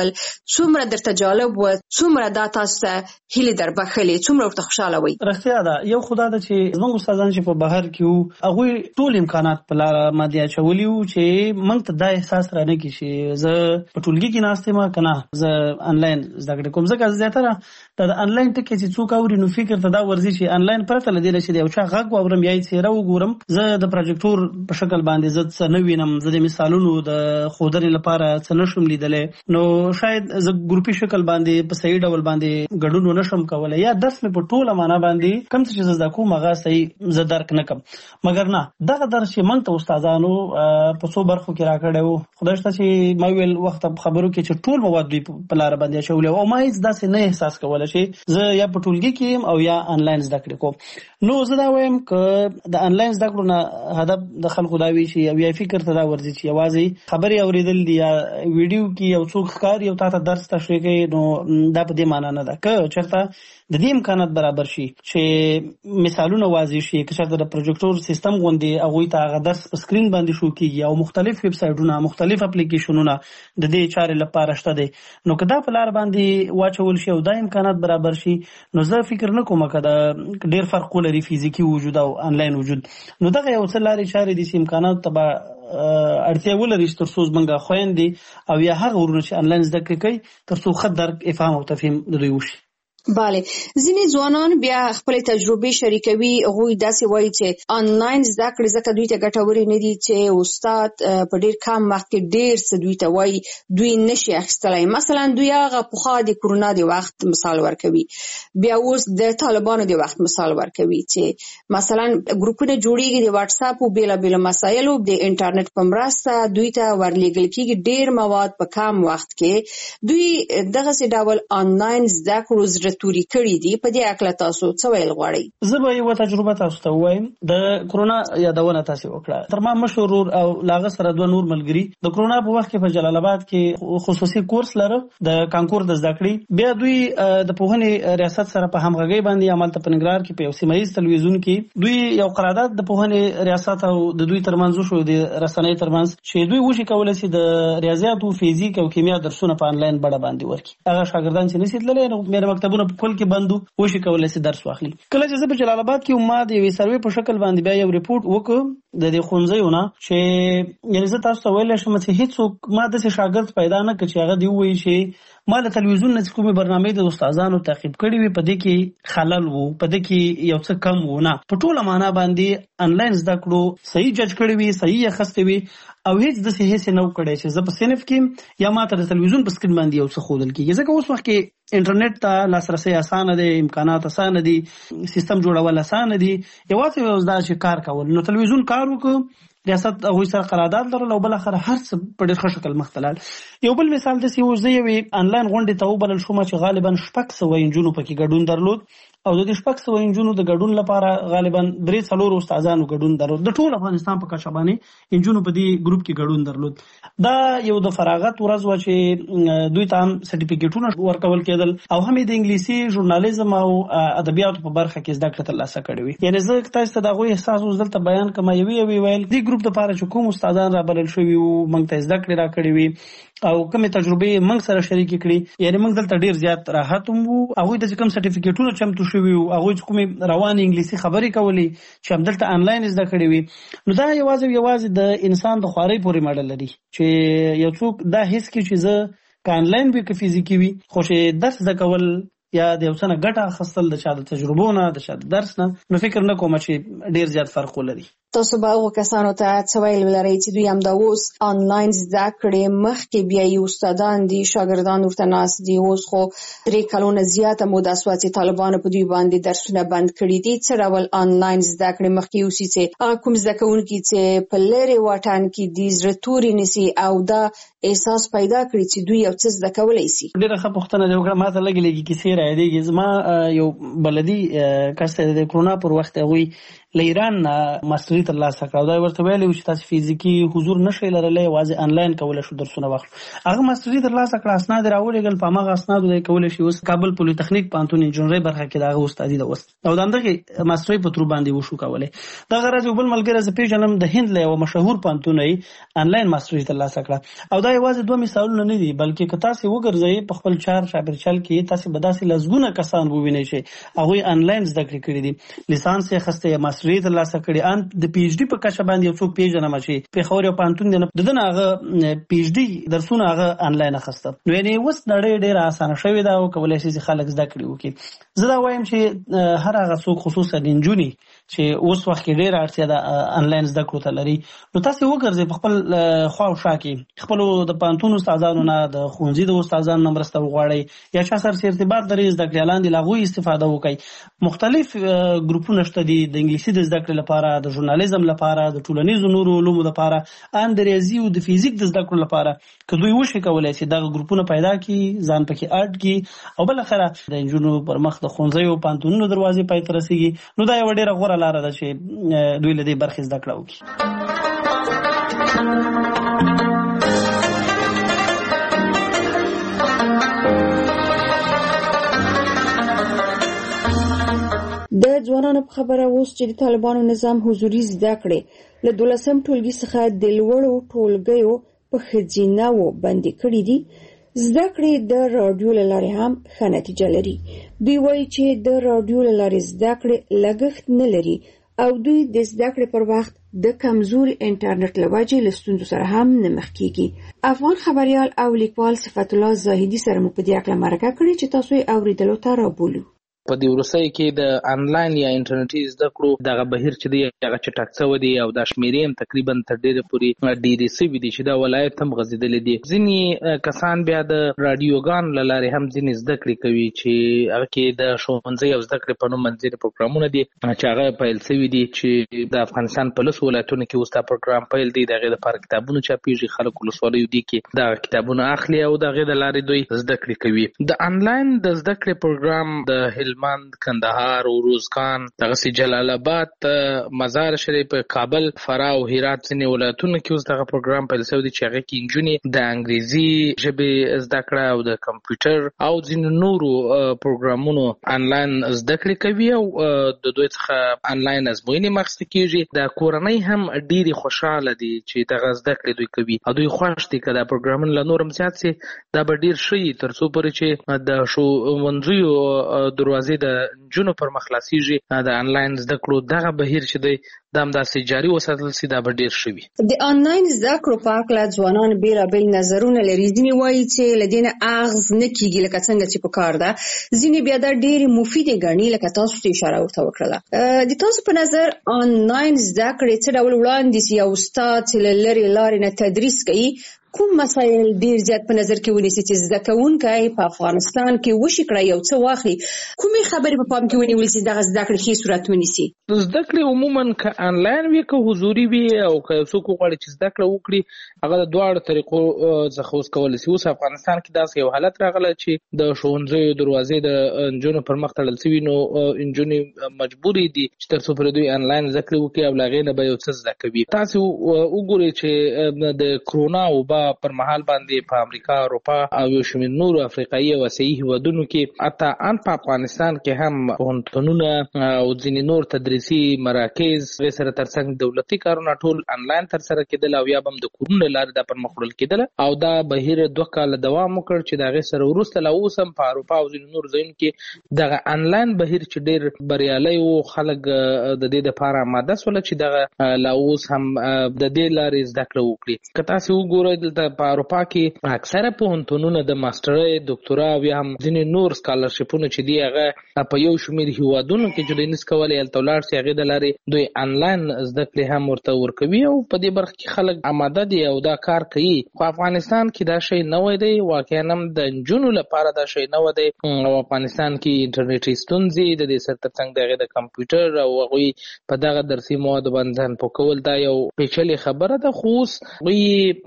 کول څومره درته جالب و، څومره دا تاسو ته هیله در بخلې، څومره ورته خوشاله وي؟ رښتیا ده، یو خدا ده چې زموږ استادان چې په بهر کې وو هغوی ټول امکانات په لاره باندې اچولي وو چې موږ ته دا احساس رانه کړي چې زه په ټولګي کې ناست یم که نه زه انلاین زده کړې کوم. ځکه زیاتره دا د انلاین ټکي چې څوک اوري نو فکر ته دا ورځي چې انلاین پرته له دې نه چې د یو چا غږ واورم یا یې څېره وګورم، زه د پروجیکټور په شکل باندې زه څه نه وینم، زه د مثالونو د ښودنې لپاره څه نشم لیدلی، نو شاید زه ګروپي شکل باندې په صحیح ډول باندې ګډون ونه شم کولی، یا درس مې په ټوله معنا باندې کوم څه چې زه زده کوم هغه صحیح زه درک نه کړم. مګر نه، دغه درس چې موږ ته استادانو په څو برخو کې راکړی و، خدای شته چې ما ویل وخت په خبرو کې چې ټول مواد دوی په لاره باندې اچولی او ما هېڅ داسې نه احساس کولی چې زه یا په ټولګي کې یم او یا انلاین زده کړې کوم. نو زه دا وایم که د انلاین زده کړو نه هدف د خلکو دا وي چې یو یا فکر ته دا ورځي چې یوازې خبرې اورېدل دي یا ویډیو کې یو څوک ښکاري او تا ته درس تشریح کوي، نو دا په دې معنا نه ده. که چېرته د دې امکانات برابر شي چې مثالونه واضح شي، که چېرته د پروجیکټور سیستم غوندې هغوی ته هغه درس په سکرین باندې شو کېږي او مختلف ویب سایټونه مختلف اپلیکیشنونه د دې چارې لپاره شته دی، نو که دا په لار باندې واچول شي او دا امکانات برابر شي، نو زه فکر نه کوم که دا ډېر فرق ولري فزیکي وجود او انلاین وجود. نو دغه یو څه لارې چارې دي چې امکاناتو ته به اړتیا ولري چې تر څو زموږ خویندې او یا هغه ورونه چې انلاین زده کړې کوي تر څو ښه درک افهام او تفهیم د دوی وشي. بله، ځینې ځوانان بیا خپل تجربې شریکوي، هغوی داسې وایي چې آنلاین زده کړې ځکه دوی ته ګټورې نه دي چې استاد په ډېر کم وخت کې ډېر څه دوی ته وایي دوی نشي اخیستلی. مثلا دوی هغه پخوا د کرونا د وخت مثال ورکوي، بیا اوس د طالبانو د وخت مثال ورکوي چې مثلا ګروپونه جوړیږي د واتساپ او بېلابېلو مسایلو د انټرنیټ په مرسته دوی ته ورلیږل کېږي ډېر مواد په کم وخت کې. دوی دغسې ډول آنلاین زده کړو زړه توري کړي دي. په دې اړه تاسو څه ویل غواړئ؟ زه به یوه تجربه تاسو ته ووایم. د کرونا یادونه تاسې وکړه. تر ما مشر ورور او له هغه سره دوه نور ملګري د کرونا په وخت کې په جلال آباد کې خصوصي کورس لره د کانکور د زده کړې. بیا دوی د پوهنې ریاست سره په همغږۍ باندې همالته په ننګرهار کې په یو سیمه ییز تلویزیون کې دوی یو قرارداد د پوهنې ریاست او د دوی ترمنځ وشو د رسنۍ ترمنځ چې دوی وشي کولی شي د ریاضیاتو، فزیک او کیمیا درسونه په انلاین بڼه باندې ورکړي. هغه شاګردان چې نشي تللی نو مېره مکتبونه په کل کې بندو وشي کولی شي درس واخلي. کله چې زه په جلال آباد کې ما د یوې سروې په شکل باندې بیا یو ریپورټ وکړ د دې ښوونځیو نه چې یعنې زه تاسو ته ویلی شم چې هېڅوک ما داسې شاګرد پیدا نه کړ چې هغه دې ووایي چې ما له تلویزیون نه چې کومې برنامې د استادانو تعقیب کړي وي په دې کې خلل و، په دې کې یو څه کم و. نه، په ټوله معنا باندې انلاین زده کړو صحیح جج کړي وي، صحیح یې اخیستې وي او هیڅ داسې هیڅ نه و کړی چې زه په صنف کې یا ما ته د تلویزیون په سکرین باندې یو څه ښودل کېږي. ځکه اوس وخت کې انټرنیټ ته لاسرسی اسانه دی، امکانات اسانه دي، سیستم جوړول اسانه دي، یوازې یو دا چې کار کول. نو تلویزیون کار وکړو، ریاست هغوی سره قرارداد لرل او بالاخره هر څه په ډېر ښه شکل مخ ته لاړل. یو بل مثال داسې و، زه یوې انلاین غونډې ته وبلل شوم چې غالبا شپږ سوه نجونو پکې ګډون درلود او د دې شپږ سوه نجونو د ګډون لپاره غالبا درې څلورو استادانو ګډون درلود. د ټول افغانستان په کچه باندې نجونو په دې ګروپ کې ګډون درلود. دا یو د فراغت ورځ وه چې دوی ته هم سرټیفیکیټونه ورکول کېدل او هم یې د انګلیسي، ژورنالیزم او ادبیاتو په برخه کې زده کړه ترلاسه کړې وي. یعنې زه تاسو ته د هغوی احساس اوس دلته بیان کړم. یوې یوې ویل دې ګروپ دپاره چې کوم استادان رابلل شوي وو موږ ته زده کړې راکړې وي او کومې تجربې موږ سره شریکې کړي، یعنې موږ دلته ډېر زیات راحت هم وو. هغوی ته چې کوم سرټیفیکیټونه چمتو شوي وو، هغوی چې کومې روانې انګلیسي خبرې کولې چې همدلته انلاین زده کړې وي، نو دا یوازې یوازې د انسان د خوارۍ پورې مړه لري چې یو څوک دا حس کړي چې زه که انلاین وي که فزیکي وي، خو چې درس زده کول یا د یو څه نه ګټه اخیستل د چا د تجربو نه، د چا د درس نه، نو فکر نه کوم چې ډېر زیات فرق ولري. تاسو به هغو کسانو ته څه ویل ولرئ چې دوی همدا اوس آنلاین زده کړې مخکې بیا یې استادان دي، شاګردان ورته ناست دي، اوس خو درې کلونه زیاته موده شوه چې طالبانو په دوی باندې درسونه بند کړي دي. څه ډول آنلاین زده کړې مخکې یوسي چې هغه کوم زده کوونکي چې په لرې واټن کې دي زړه توري نیسي او دا احساس پیدا کړي چې دوی یو څه زده کولی شي. ډېره ښه پوښتنه دې وکړه. ما ته لږې لږې کیسې رایادېږي. زما یو بلدي کس ته د کرونا پر وخت هغوی له ایران ماستري ترلاسه کړه. دا ورته ویلي چې تاسو فزیکي حضور نشئ لرلی، یوازې انلاین کولی شو درسونه واخلو. هغه ماستري ترلاسه کړه، اسناد راولېږل، په هماغه اسنادو دی کولی شي اوس کابل پولی تخنیک پوهنتون انجینرۍ برخه کې د هغه استادي ده اوس، او د همدغې ماسترۍ په ترو باندې وشو کولی. دغه ورځ یو بل ملګری زه پېژنم د هند له یوه مشهور پوهنتون یې انلاین ماستري ترلاسه کړه. او دا یوازې دوه مثالونه نه دي، بلکې که تاسې وګرځئ په خپل چار چاپېرچل کې تاسې به داسې لسګونه کسان ووینئ چې هغوی انلاین زده کړې کړي دي، لیسانس یې اخیستی یا ماستري ترلاسه کړې. ان د پی ایچ ډي په کچه باندې یو څوک پېژنم چې پېښور یو پوهنتون دی، د ده نه هغه پی ایچ ډي درسونه هغه انلاین اخیسته. نو یعنې اوس نړۍ ډېره اسانه شوې ده او کولی شي چې خلک زده کړې وکړي. زه دا وایم چې هر هغه څوک خصوصا نجونې چې اوس وخت کې ډېره اړتیا ده انلاین زده کړو ته لري، نو تاسې وګرځئ په خپل خوا او شا کې خپلو د پوهنتون استادانو نه، د ښوونځي د استادانو نه مرسته وغواړئ، یا چا سره چې ارتباط لري زده کړې لاندې له هغوی استفاده وکړئ. مختلف ګروپونه شته دي د انګلیسي د زده کړې لپاره، د ژورنالیزم لپاره، د ټولنیزو نورو علومو لپاره، ان د ریاضي او د فزیک د زده کړو لپاره. که دوی وشي کولی چې دغه ګروپونه پیدا کړي، ځان پکې اډ کړي، او بالاخره د نجونو پر مخ د ښوونځیو پوهنتونونو دروازې پای ته رسېږي، نو دا یوه ډېره غوره لاره ده چې دوی له دې برخې زده کړه وکړي. د ځوانانو په خبره اوس چې د طالبانو نظام حضوري زده کړې له دولسم ټولګي څخه د لوړو ټولګیو په ښځینه‌وو بندي کړي دي، زده کړې د راډیو له لارې هم ښه نتیجه لري. دوی وایي چې د راډیو له لارې زده کړې لګښت نه لري او دوی د زده کړې پر وخت د کمزوري انټرنیټ له وجې له ستونزو سره هم نه مخ کیږي. افغان خبریال او لیکوال صفت الله زاهدي سره مو په دې اړه مرکه کړې چې تاسو یې اوریدلو ته رابولو. په دې وروستیو کې د انلاین یا انټرنیټي زده کړو دغه بهیر چې دی هغه چټک شوی دی او دا شمیرې هم تقریبا تر ډېره پورې ډېرې سوي دي چې دا ولایت هم غځېدلی دي. ځینې کسان بیا د راډیوګانو له لارې هم ځینې زده کړې کوي چې هغه کې د ښوونځي او زده کړې په نوم منځري پروګرامونه دي چې هغه پیل سوي دي، چې د افغانستان په لسو ولایتونو کې اوس دا پروګرام پیل دی. د هغې دپاره کتابونه چاپېږي، خلک ولسوالیو دي کې دغه کتابونه اخلي او د هغې د لارې دوی زده کړې کوي. د انلاین د زده کړې پروګرام د هلمند، کندهار، روزګان، دغسې جلال آباد، مزار شریف، کابل، فراه او هرات ځینې ولایتونو کې اوس دغه پروګرام پیل شوی دی چې هغه کې نجونې د انګریزي ژبې زده کړه او د کمپیوټر او ځینو نورو پروګرامونو انلاین زده کړې کوي او د دوی څخه انلاین ازموینې اخیستل کېږي. د کورنۍ هم ډېرې خوشحاله دي چې دغه زده کړې دوی کوي او دوی خوښ دي که دا پروګرامونه له نور هم زیات سي، دا به ډېر ښه وي تر څو پورې چې د ښوونځیو دروازې د نجونو پر مخ خلاصېږي. د انلاین زده کړو دغه بهیر چې دی دا همداسې جاري وساتل سي، دا به ډېر ښه وي. د انلاین زده کړو په هکله ځوانان بېلابېل نظرونه لري. ځینې وایي چې له دې نه اغېز نه کېږي لکه څنګه چې په کار ده، ځینې بیا دا ډېرې مفیدې ګڼي لکه تاسو چې اشاره ورته وکړله. د تاسو په نظر انلاین زده کړې څه ډول وړاندې سي او استاد چې له لرې لارې نه تدریس کوي کوم مسایل ډیر زیات په نظر کې ونیسي چې زده کوونکی په افغانستان کې وشي کړی یو څه واخلي، کومې خبرې په پام کې ونیول چې دغه زده کړې ښې صورت ونیسي؟ زده کړې عموما که انلاین وي که حضوري وي او که یو څوک وغواړي چې زده کړه وکړي هغه د دواړو طریقو څخه اوس کولی شي. اوس افغانستان کې داسې یو حالت راغلی چې د ښوونځیو دروازې د نجونو پر مخ تړل شوي، نو نجونې مجبورې دي چې تر څو پورې دوی انلاین زده کړې وکړي او له هغې نه به یو څه زده کوي. تاسې وګورئ چې د کرونا وبا پر مهال باندې په امریکا، اروپا او یو شمېر نورو افریقایي او اسیایي هیوادونو کې حتی ان په افغانستان کې هم پوهنتونونه او ځینې نور تدریسي مراکز هغې سره ترڅنګ دولتي کارونه ټول انلاین ترسره کېدل او یا به هم د کورونو له لارې دا پرمخ وړل کېدله او دا بهیر دوه کاله دوام وکړ چې د هغې سره وروسته لا اوس هم په اروپا او ځینې نورو ځایونو کې دغه انلاین بهیر چې ډېر بریالی و، خلک د دې دپاره آماده سوله چې دغه لا اوس هم د دې لارې زده کړه وکړي. که تاسې وګورئ دلته په اروپا کې اکثره پوهنتونونه د ماسټرۍ، ډاکټرا او یا هم ځینې نور سکالرشپونه چې دي هغه په یو شمېر هیوادونو کې چې دوی نس کولی هلته ولاړ سي، هغې د لارې دوی انلاین زده کړې هم ورته ورکوي او په دې برخه کې خلک آماده دي او دا کار کوي. خو افغانستان کې دا شی نوی دی، واقعا هم د نجونو لپاره دا شی نوی دی او افغانستان کې انټرنیټي ستونزې د دې سره ترڅنګ د هغې د کمپیوټر او هغوی په دغه درسي موادو باندې ځان پوه کول دا یو پیچلې خبره ده. خو اوس هغوی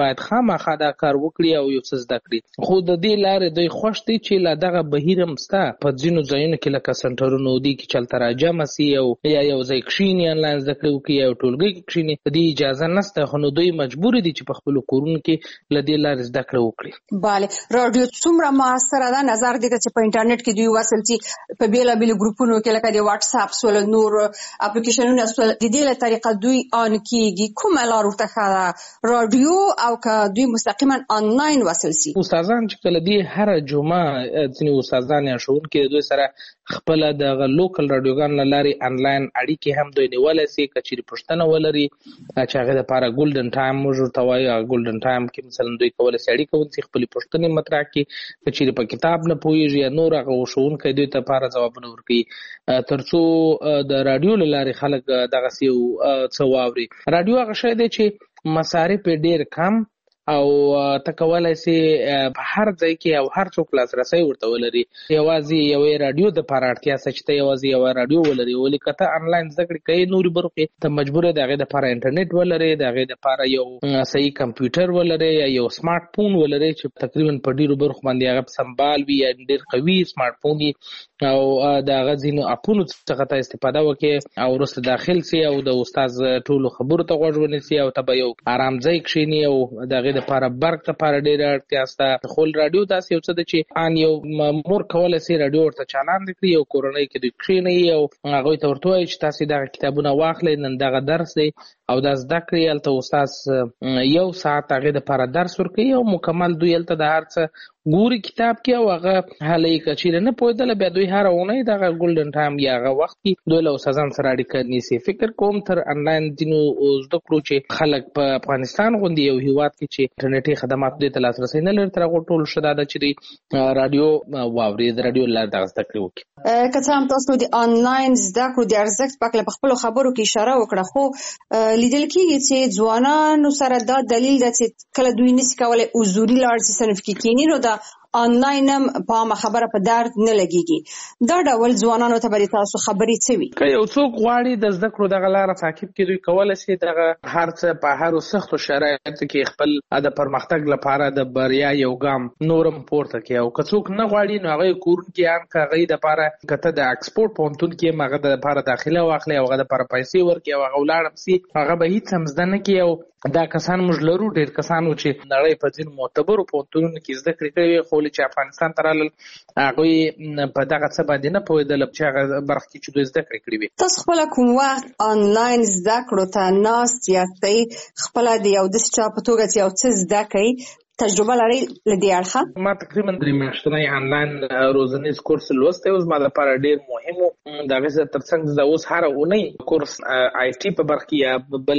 باید خامخا دا کار وکړي او یو څه زده کړي. خو د دې لارې دوی خوښ دي چې لا دغه بهیر هم سته په ځینو ځایونو کې لکه سنټرونو دي کې چلته راجمع سي او یا یو ځای کښیني انلاین زده کړې وکړي او ټولګي کې کښیني. د دې اجازه نشته خو نو دوی مجبور دي چې په خپلو کورونو کې له دې لارې زده کړه وکړي. بله رادیو څومره موثره ده؟ نظر دې ته چې په انټرنیټ کې دوی وصل چې په بیلابیلو ګروپونو کې لکه د واتس اپ سول نور اپلیکیشنونه سول د دې له طریقه دوی آن کیږي. کومه لار ورته ښه رادیو او که دوی مستقیما آنلاین وصل سي؟ استادان چې کله دی هر جمعه ځینې استادان یا ښوونکي دوی سره خپل د لوکل رادیوګانو له لارې آنلاین اړیکې هم دوی نیولی سي که چیرې پوښتنه ولري چې هغې دپاره ګولډن ټایم موږ ورته وایو. ګولډن ټایم کې مثلا دوی کولی سي اړیکه ونیسي خپلې پوښتنې مطرح کړي که چیرې په کتاب نه پوهېږي یا نور هغه ښوونکی دوی ته لپاره ځوابونه ورکوي تر څو د رادیو له لارې خلک دغسې یو څه واوري. رادیو هغه شی دی چې مصارف یې ډېر کم او ته کولی سي په هر ځای کې او هر څوک لاسرسی ورته ولري. یوازې یوې رادیو دپاره اړتیا شته چې ته یوازې یوه رادیو ولري. ولې که ته انلاین زده کړې کوې نورې برخو کې ته مجبور یې د هغې دپاره انټرنیټ ولرې، د هغې دپاره یو صحیح کمپیوټر ولرې یا یو سمارټ فون ولرې چې تقریبا په ډېرو برخو باندې هغه سمبال وي یا ډېر قوي سمارټ فون وي او د هغه ځینو اپونو څخه ته استفاده وکړې او وروسته داخل سي او د استاد ټولو خبرو ته غوږ ونیسي او ته به یو ارام ځای کښېني او د هغې دپاره برق دپاره ډېره اړتیا شته. خو رادیو داسې یو څه ده چې ان یو مور کولی سي رادیو ورته چالان کړي او کورنۍ کې دوی کښېنوي او هغوی ته ورته وایي چې تاسې دغه کتابونه واخلئ نن دغه درس دی او دا زده کړئ. هلته استاد یو ساعت هغې دپاره درس ورکوي او مکمل دوی هلته د هر څه ګوري کتاب کې او هغه هلی که چیرې نه پوهېدله بیا دوی هره اونۍ دغه ګولډن ټایم یا هغه وخت کې دوی له استادانو سره اړیکه نیسي. فکر کوم تر انلاین ځینو زده کړو چې خلک په افغانستان غوندې یو هېواد کې چې انټرنیټي خدماتو دې ته لاسرسی نه لري تر هغو ټولو ښه دا ده چې دوی رادیو واوري، د رادیو له لارې دغه زده کړې وکړي. که څه هم تاسو د آنلاین زده کړو د ارزښت په هکله په خپلو خبرو کې اشاره وکړه، خو لیدل کېږي چې ځوانانو سره دا دلیل ده چې کله دوی نشي کولی حضوري لاړ سي صنف کې کښېني نو دا آنلاین هم په عامه خبره په درد نه لګېږي. دا ډول ځوانانو ته به تاسو خبرې څه وي؟ که یو څوک غواړي د زده کړو دغه لاره تعقیب کړي دوی کولی سي دغه هر څه په هرو سختو شرایطو کې خپل د پرمختګ لپاره د بریا یو ګام نور هم پورته کړي. او که څوک نه غواړي نو هغه کورن کې هم که هغوی دپاره که ته د اکسپورټ پوهنتون کې هم هغه دپاره داخله واخلې او هغه دپاره پیسې ورکړي او هغه ولاړ هم سي هغه به هېڅ هم زده نه کړي. او دا کسان موږ لرو ډېر کسان و چې نړۍ په ځینو معتبرو پوهنتونونو کې زده کړې کړې وې خو چې افغانستان ته رالل هغوی په دغه څه باندې نه پوهېدل چې هغه برخه کې چې دوی زده کړې کړې وې. تاسو خپله کوم وخت آنلاین زده کړو ته ناست یاستئ خپله د یو داسې چا په توګه چې یو څه زده کوئ تجربه لرئ له دې اړخه؟ ما تقریبا درې میاشتنی آنلاین روزنیز کورس لوستی و زما لپاره ډېر مهم و. د هغې سره تر څنګ زه اوس هره اونۍ کورس آی ټي په برخه کې یا بل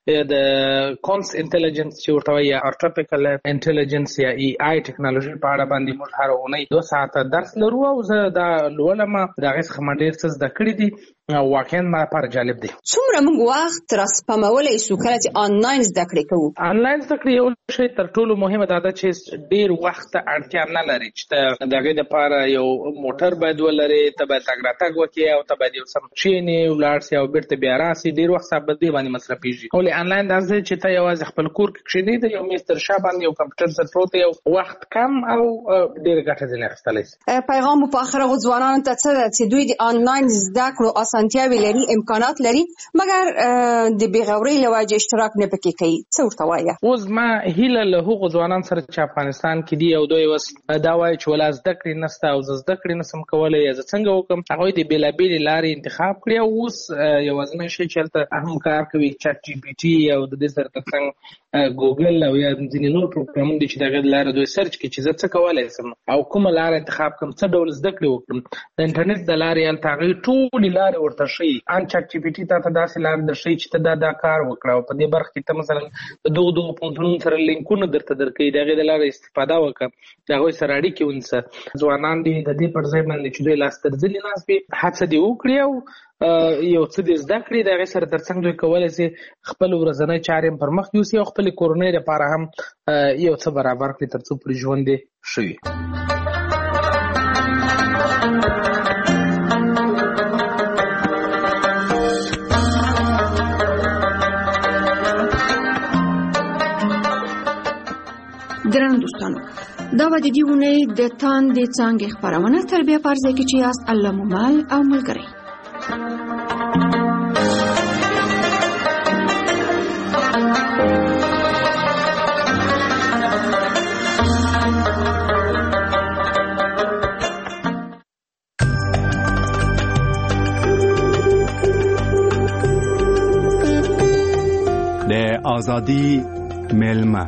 د کونس انټیلیجنس چې ورته وایي یا ارټیفیشل انټیلیجنس یا ای آی ټیکنالوژي په اړه باندې موږ هره اونۍ دوه ساعته درس لرو او زه دا لولم. د هغې څخه ما ډېر څه زده کړي دي او واقعا ما لپاره جالب دی. څومره موږ وخت را سپمولی سو کله چې آنلاین زده کړې کوو؟ آنلاین زده کړې یو شی تر ټولو مهمه دا ده چې ډېر وخت ته اړتیا نه لري چې ته د هغې دپاره یو موټر باید ولرې، ته باید تګ راتګ وکړې او ته باید یو څه کښېنې ولاړ سې او بېرته بیا راسې. ډېر وخت ستا په دې باندې مصرفېږي. ولې آنلاین داسې دی چې ته یوازې خپل کور کې کښېنې د یو میز تر شا باندې یو کمپیوټر سره پروت یو وخت کم او ډېره ګټه ځینې اخیستلی سي. پیغام مو په آخره هغو ځوانانو ته څه ده چې دوی د آنلاین زده کړو اسانتیاوې لري، امکانات لري، مګر د بېغورۍ له وجې اشتراک نه پکې کوي، څه ورته وایه؟ اوس ما هیله له هغو ځوانانو سره چې افغانستان کې دي او دوی اوس دا وایي چې ولا زده کړې نشته او زه زده کړې نشم کولی یا زه څنګه وکړم، هغوی د بېلابېلې لارې انتخاب کړي او اوس یوازینی شی چې هلته هم کار کوي چټ جي پي ټي او د دې سره تر څنګ ګوګل او یا ځینې نور پروګرامونه دي چې د هغې د لارې دوی سرچ کړي چې زه څه کولی شم او کومه لاره انتخاب کړم، څه ډول زده کړې وکړم. د انټرنیټ د لارې هلته هغوی ټولې لارې ورته ښیي. ان چټ جي پي ټي تا ته داسې لارې درښیي چې ته دا دا کار وکړه او په دې برخه کې ته مثلا د دغو دغو پوهنتونونو سره لینکونه درته درکوي، د هغې د لارې استفاده وکړه، د هغوی سره اړیکې ونیسه. ځوانان دي د دې پر ځای باندې چې دوی لاس تر زنې ناست وي هڅه دې وکړي او یو څه دې زده کړي، د هغې سره تر څنګ دوی کولی سي خپل ورځنی چارې هم پر مخ یوسي او خپلې کورنۍ لپاره هم یو څه برابر کړي تر څو پورې ژوند یې ښه وي. درنو دوستانو دا و د دې اونۍ د تاندې څانګې خپرونه تر بیا فرض کې چې یاست الله مو مال او ملګری. د ازادي ملما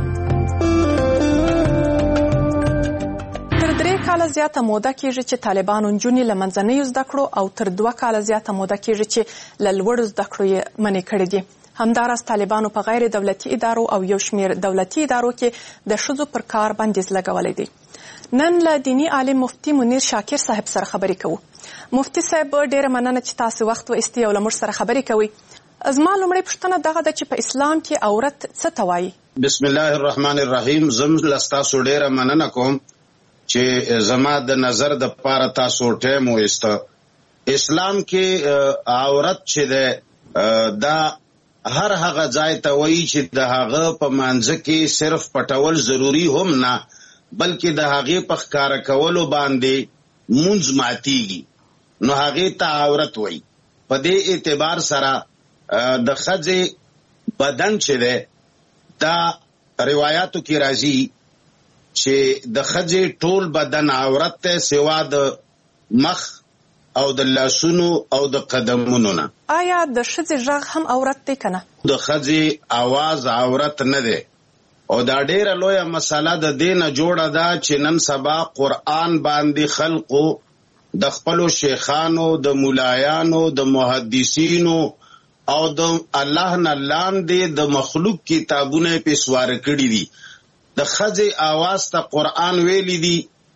کال زیاته موده کېږي چې طالبانو نجونې له منځنیو زده کړو او تر دوه کال زیاته موده کېږي چې له لوړو زده کړو یې منې کړې دي. همداراز طالبانو په غیر دولتي ادارو او یو شمېر دولتي ادارو کې د ښځو پر کار بندیز لګولی دی. نن له دیني عالم مفتي منیر شاکر صاحب سره خبرې کوو. مفتي صاحب ډېره مننه چې تاسو وخت وایستئ او له موږ سره خبرې کوئ. زما لومړۍ پوښتنه دغه ده چې په اسلام کې عورت څه ته وایي؟ بسم الله الرحمن الرحیم. زم له ستاسو ډېره مننه کوم چې زما د نظر د پاره تاسو ټیم وایسته. اسلام کې عورت چې ده دا هر هغه ځای ته وایي چې د هغه په منځ کې صرف پټول ضروری هم نه بلکې د هغې په ښکاره کولو باندې مونځ ماتیږي نو هغې ته عورت وایي. په دې اعتبار سره د ښځې بدن چې ده دا روایاتو کې راځي چې د ښځې ټول بدن عورت ته سوا د مخ او د لاسونو او د قدمونو نه. آیا د ښځې غږ هم عورت دی که نه؟ د ښځې आवाज عورت نه دی او دا ډېره لویه مسله د دې نه جوړه ده چې نن سبا قرآن باندې خلقو د خپلو شیخانو د مولایانو د محدثینو او د الله نه لاندې د مخلوق کتابونه پې سواره کړي دي. د ښځې آواز ته قرآن ویلی دی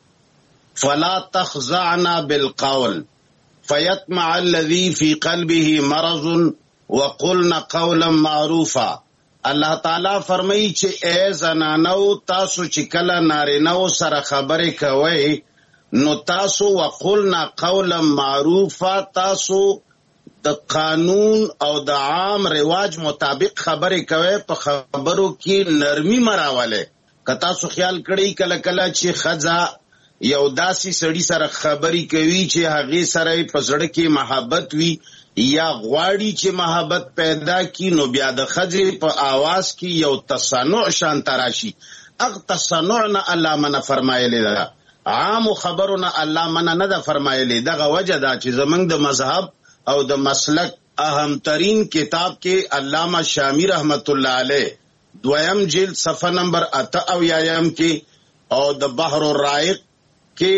فلا تخضعنا بالقول فیطمع الذی فی قلبه مرض وقلنا قولا معروفا. الله تعالی فرمایي چې ای زنانو تاسو چې کله نارینو سره خبرې کوئ نو تاسو وقلنا قولا معروفا تاسو د قانون او د عام رواج مطابق خبرې کوئ په خبرو کې نرمي مراوله. که تاسو خیال کړئ کله کله چې ښځه یو داسې سړي سره خبرې کوي چې هغې سره په زړه کې محبت وي یا غواړي چې محبت پیدا کی نو بیا د ښځې په آواز کې یو تصنع شانته راشي. هغه تصنع نه الله منع فرمایلی ده، عامو خبرو نه الله منع نه ده فرمایلی. دغه وجه ده چې زمونږ د مذهب او د مسلک اهمترین کتاب کې علامه شامی رحمت الله علیه دویم جلد صفحه نمبر اته او یایم کې او د بحر الرائق کې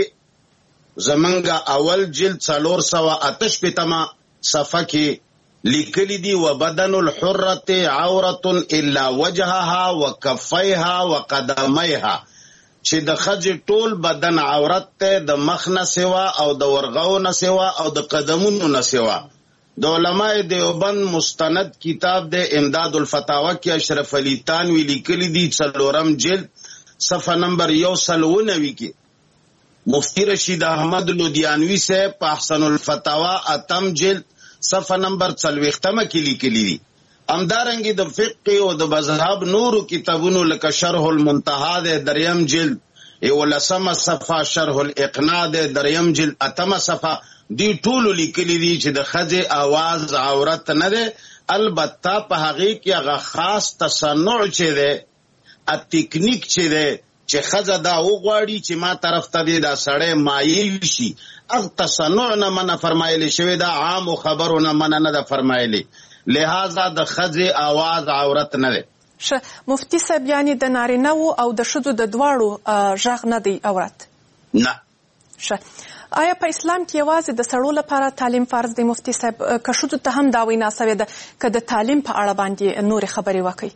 زمنګا اول جلد څلور سوه اته شپېتمه صفحه کې لیکلی دی وبدن الحرة عورة الا وجهها وکفیها وقدمیها چې د ښځې ټول بدن عورت ته د مخ نه سوا او د ورغو نه سوا او د قدمونو نه سوا. د علماء دیوبند مستند کتاب د امداد الفتاوی کې اشرف علی تانوی لیکلی دی څلورم جلد صفحه نمبر یو سل نوي کې مفتی رشید احمد لودیانوی سے احسن الفتاوی اتم جلد صفحه نمبر څلوېښتمه کې لیکلی دی. همدارنګه د فقه او د مذهب نورو کتابونو لکه شرح المنتهى د دریم جلد یولسمه صفحه، شرح الاقناع د دریم جلد اتمه صفحه، دی ټولو لیکلی دی چې د ښځې آواز عورت نه دی. البته په هغې کې هغه خاص تصنع چې دی ا تکنیک چې دی چې ښځه دا وغواړي چې ما طرف ته دی دا سړی مایل شي هغه تصنع نه منع فرمایلی شوې ده، عامو خبرو نه منع نه ده فرمایلی. لہذا د ښځې آواز عورت نه دی. ښه مفتي صاحب یعنې د نارینهو او د ښځو د دواړو غږ نه دی عورت؟ نه. ښه آیا په اسلام کې یوازې د سړو لپاره تعلیم فرض دی مفتي صاحب؟ که ښځو ته هم دا وینا سوې ده که د تعلیم په اړه باندې نورې خبرې وکړي؟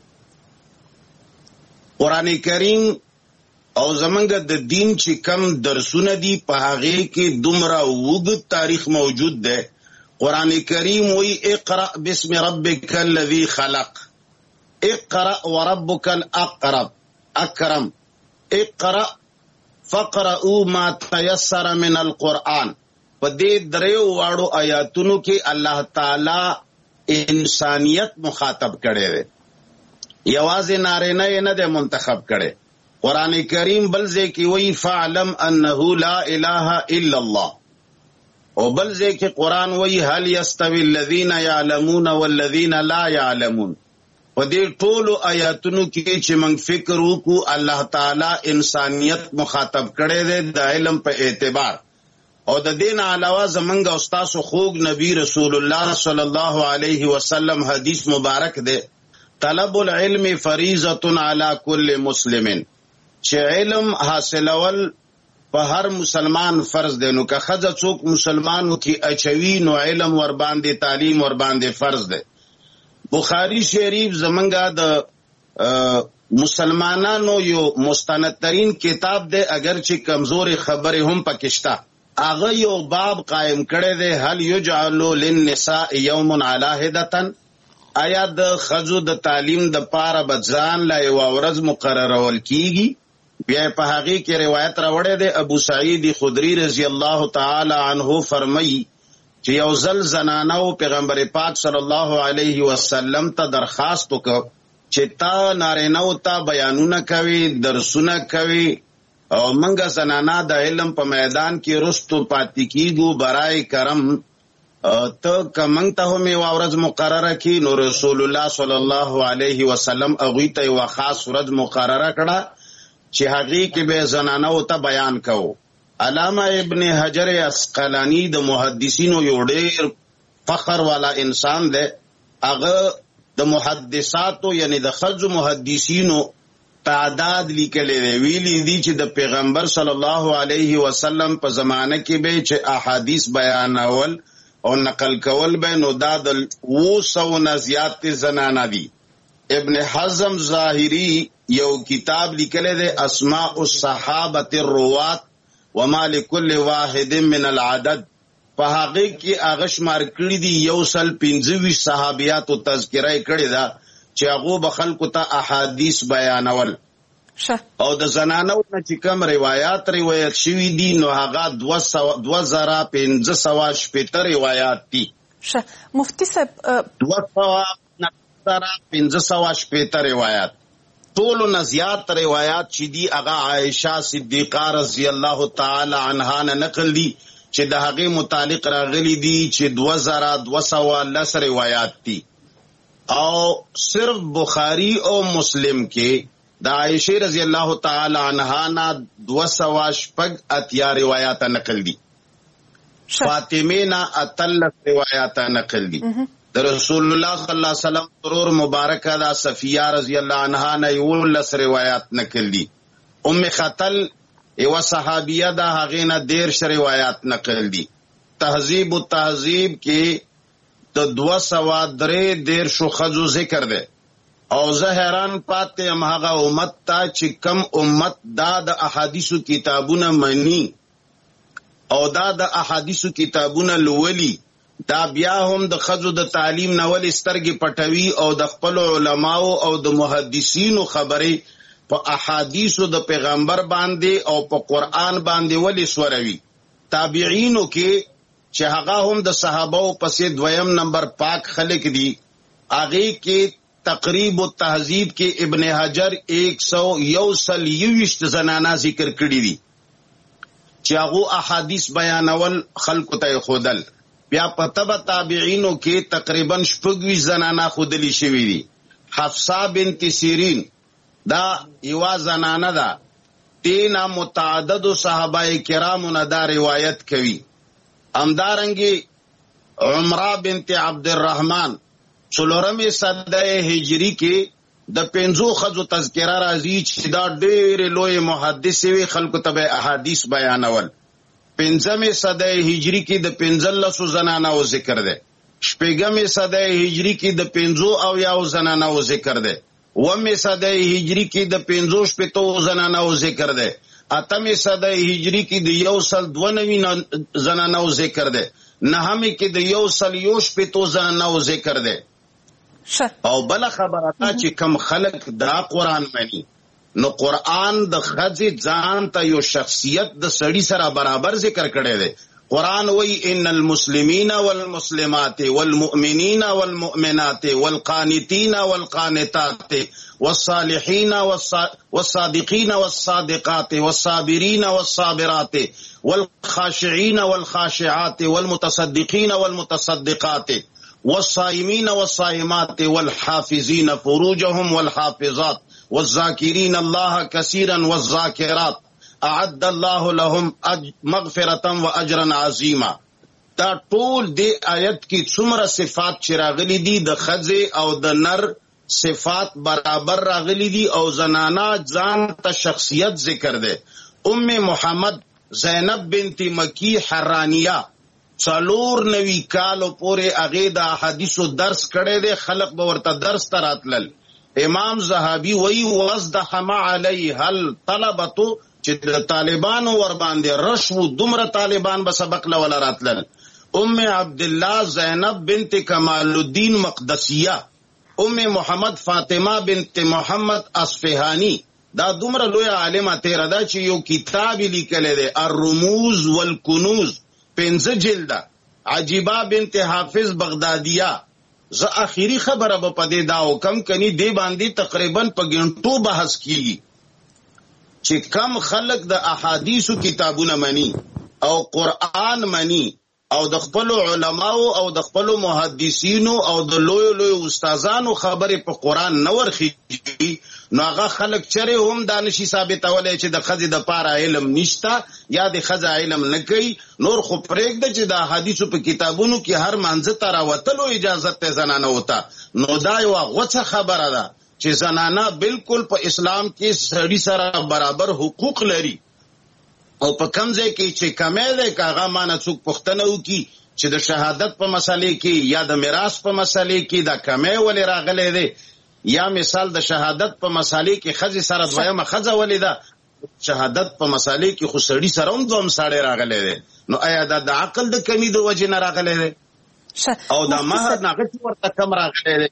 قرآن کریم او زمونږ د دین چې کم درسونه دي په هغې کې دومره اوږد تاریخ موجود دی. قرآن کریم وی اقرأ بسم ربک الذی خلق، اقرأ وربک الاقرب اکرم، اقرأ فقرأوا ما تیسر من القرآن. په دې دریو واړو آیاتونو کې الله تعالی انسانیت مخاطب کړی دی، یوازې نارینه یې نه دی منتخب کړی. قرآن کریم بلزے کی وی فعلم انہو لا الہ الا اللہ، او بلزے کی قرآن وی هل یستوی الذین یعلمون والذین لا یعلمون. و دې ټولو آیاتونو کې چې موږ فکر وکړو الله تعالی انسانیت مخاطب کړی دی د علم په اعتبار، او د دین علاوه زمونږ او ستاسو خوږ نبی رسول الله صلی الله علیه وسلم حدیث مبارک دی، طلب العلم فریضة علی کل مسلم، چې علم حاصلول په هر مسلمان فرض دی. نو که ښځه څوک مسلمانو کې اچوي نو علم ور باندې تعلیم ور باندې فرض دی. بخاری شریف زمونږه د مسلمانانو یو مستندترین کتاب دی، اگر چې کمزوري خبرې هم پکې شته. هغه یو باب قائم کړی دی، هل یجعل للنساء یوم علی هدتن، آیا د ښځو د تعلیم د پاره به ځان لا یوه ورځ مقررول کیږي؟ بیا په هغې کې روایت راوړی دی، ابو سعید خدری رضی الله تعالی عنه فرمایي چې یو ځل زنانو پیغمبر پاک صلی الله علیه وسلم ته درخواست وکړ چې تا نارینهو ته بیانونه کوي، درسونه کوي، او منګه زنانا د علم په میدان کې رستو پاتې کیږو، برای کرم ته که منګ ته هم یوه ورځ مقرره کړي. نو رسول الله صلی الله علیه وسلم هغوی ته یوه خاص ورځ مقرره کړه چې هغې کې به زنانو ته بیان کوو. علامه ابن حجر عسقلانی د محدثینو یو ډېر فخر والا انسان دی، هغه د محدثاتو یعنی د ښځو محدثینو تعداد لیکلی دی. ویلی دی چې د پیغمبر صلی الله علیه وسلم په زمانه کې به چې احادیث بیانول او نقل کول به نو دا د اوه سوو نه زیات زنانه دي. ابن حزم ظاهری یو کتاب لیکلی دی اسماء الصحابة الروات وما لكل واحد من العدد، په هغې کې هغه شمار کړي دي یو سل پنځه ویشت صحابیاتو تذکره یې کړې ده چې هغو به خلکو ته احادیث بیانول. او د زنانو نه چې کوم روایات روایت شوي دي نو هغه دوه زره پنځه سوه شپېته روایات دي. مفتي صاحب دوه سوه زره پنځه سوه شپېته روایات، ټولو نه زیات روایات چې دي هغه عایشه صدیقه رضی الله تعالی عنها نه نقل دي چې د هغې متعلق راغلي دي چې دوه زره دوه سوه لس روایات دي. او صرف بخاری او مسلم کې د عایشه رضی الله تعالی عنها نه دوه سوه شپږ اتیا روایات نقل دي، فاطمه نه اتلس روایات نقل دي، د رسول الله صلی الله علیه وسلم ترور مبارکه دا صفیه رضی الله عنها نه یولس روایات نقل دي، ام خطل یوه صحابیه ده هغې نه دېرش روایات نقل دي. تهذیب التهذیب کې د دوه سوه درې دېرشو ښځو ذکر دی. او زه حیران پاتې یم هغه امت ته چې کم امت دا د احادیثو کتابونه مني او دا د احادیثو کتابونه لولي، دا بیا هم د ښځو د تعلیم نه ولې سترګې پټوي او د خپلو علماو او د محدثینو خبرې په احادیثو د پیغمبر باندې او په قرآن باندې ولې سوروي. تابعینو کې چې هغه هم د صحابو پسې دویم نمبر پاک خلق دي، هغې کې تقریب التهذیب کې ابن حجر ایک سو یو سل یویشت زنانا ذکر کړي دي چې هغو احادیث بیانول خلکو ته ښودل. بیا په تبع تابعینو کې تقریبا شپږویشت زنانا ښودلي شوي دي. حفصه بنت سیرین دا یوه زنانه ده، تینا متعددو صحابه کرامو نه دا روایت کوي. همدارنګې عمره بنت عبدالرحمن څلورمې صده هجري کې د پنځو ښځو تذکره راځي چې دا ډېرې لویې محدثې وې، خلکو ته به احادیث بیانول. پنځمې صده هجري کې د پنځلسو زنانو ذکر دی. شپږمې صده هجري کې د پنځو اویاو زنانو ذکر دی. اوومې صده هجري کې د پنځو شپېتو زنانو ذکر دی. اتمې صده هجري کې د یو سل دوه نوي زنانو ذکر دی. نهمې کې د یو سل یو شپېتو زنانو ذکر دی. او بله خبره ده چې کم خلک دا قرآن مني نو قرآن د ښځې ځان ته یو شخصیت د سړي سره برابر ذکر کړی دی. قرآن وی ان المسلمین والمسلمات والمؤمنین والمؤمنات والقانتین والقانتات والصالحین والصادقین والصادقات والصابرین والصابرات والخاشعین والخاشعات والمتصدقین والمتصدقات والصائمین والصائمات والحافظین فروجهم والحافظات والذاکرین اللہ کثیرا والذاکرات اعد الله لهم مغفرتا و اجرا عظیما. دا ټول دی آیت کی څومره صفات چې راغلي دي د ښځې او د نر صفات برابر راغلي دي او زنانا ځان ته شخصیت ذکر ده. ام محمد زینب بنت مکی حرانیہ څلور نوي کالو پورې هغې د احادیثو درس کړی دی، خلق به ورته درس ته راتلل. امام زهابي وایي وازدحم علیها الطلبة چې د طالبانو ور باندې رشو دومره طالبان به سبق لولا راتلل. ام عبدالله زینب بنت کمال الدین مقدسیہ، ام محمد فاطمه بنت محمد اصفهانی، دا دومره لوی عالمه تیره ده چې یو کتاب لیکلی دی الرموز والکنوز، پنځه جلده. عجیبه بنت حافظ بغدادیه. زه اخیری خبره به په دې دا وکم کني دې باندې تقریبا په ګنټو بحث کیږي چې کم خلق د احادیثو کتابونه منی او قرآن منی او د خپل علماو او د خپل محدثینو او د لوی لوی استادانو خبرې په قرآن نه ورخیږي، نو هغه خلق چره هم دا نشي ثابتولی چې د ښځې د پاره علم نشته یا د ښځه علم نه کوي. نور خو پرېږده چې د احادیثو په کتابونو کې هر منځه ته راوتلو اجازت ته زنانه وته، نو دا یوه غوڅه خبره ده چې زنانه بالکل په اسلام کې سړي سره برابر حقوق لري. او په کم ځای کې چې کمی دی که هغه مانه څوک پوښتنه وکړي چې د شهادت په مسلې کې یا د میراث په مسلې کې دا کمی ولې راغلی دی، یا مثال د شهادت په مسلې کې ښځې سره دویمه ښځه ولې ده، شهادت په مسلې کې خو سړي سره هم دوم سړی راغلی دی، نو آیا دا د عقل د کمی د وجې نه راغلی دی؟ او دا مهر نه هغه ورته کم راغلی دی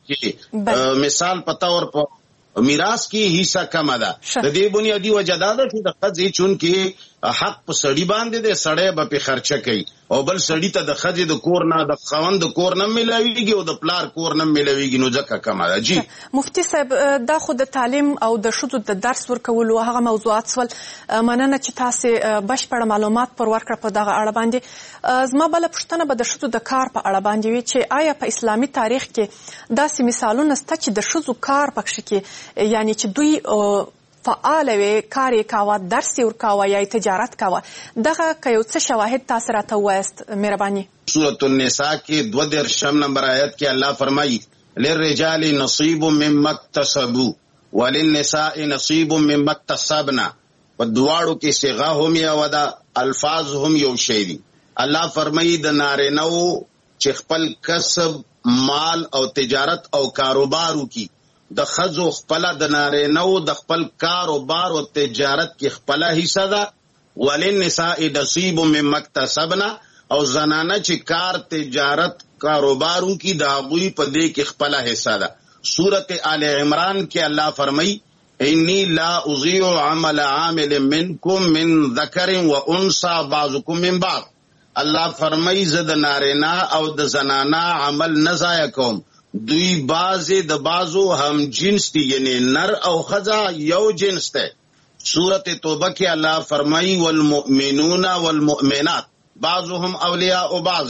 چې مثال په طور په میراث کې حصہ کم ده. د دې بنیادی وجه دا ده چې د ښځې چونکې حق په سړي باندې دی، سړی به پې خرچه کوي او بل سړي ته د ښځې د کور نه د خاوند د کور نه میلاویږي او د پلار کور نه میلاویږي، نو ځکه کمه ده. جی مفتي صاحب، دا خو د تعلیم او د ښځو د درس ورکولو هغه موضوعات سول. مننه چې تاسې بشپړه معلومات پر ورکړه په دغه اړه باندې. زما بله پوښتنه به د ښځو د کار په اړه باندې وي چې آیا په اسلامي تاریخ کې داسې مثالونه شته چې د ښځو کار پکښې کې، یعنی چې دوی فعال وي، کار یې کاوه، درس یې ورکاوه یا یې تجارت کاوه، دغه که یو څه شواهد تاسې راته ووایاست مهرباني. سورة النساء کې دوه دېرشم نمبر آیت کې الله فرمایي للرجال نصیب مما اکتسبوا وللنساء نصیب مما اکتسبنا. په دواړو کې صیغه هم یو ده، الفاظ هم یو شی دي. الله فرمایي د نارینهو چې خپل کسب مال او تجارت او کاروبار وکړي، د ښځو خپله د نارینهو د خپل کاروبار او تجارت کې خپله حصه ده. وللنساء نصیب مما اکتسبنا، او زنانه چې کار تجارت کاروبار وکړي د هغوی په دې کې خپله حصه ده. سورت آل عمران کې الله فرمایي انی لا اضیع عمل عامل منکم من ذکر و انثى بعضکم من بعض. الله فرمایي زه د نارینه او د زنانه عمل نه ضایع کوم، دوی بعضې د بعضو هم جنس دي، یعنی نر او ښځه یو جنس دی. سورت توبه کې الله فرمایي والمؤمنون والمؤمنات بعضهم اولیاء بعض،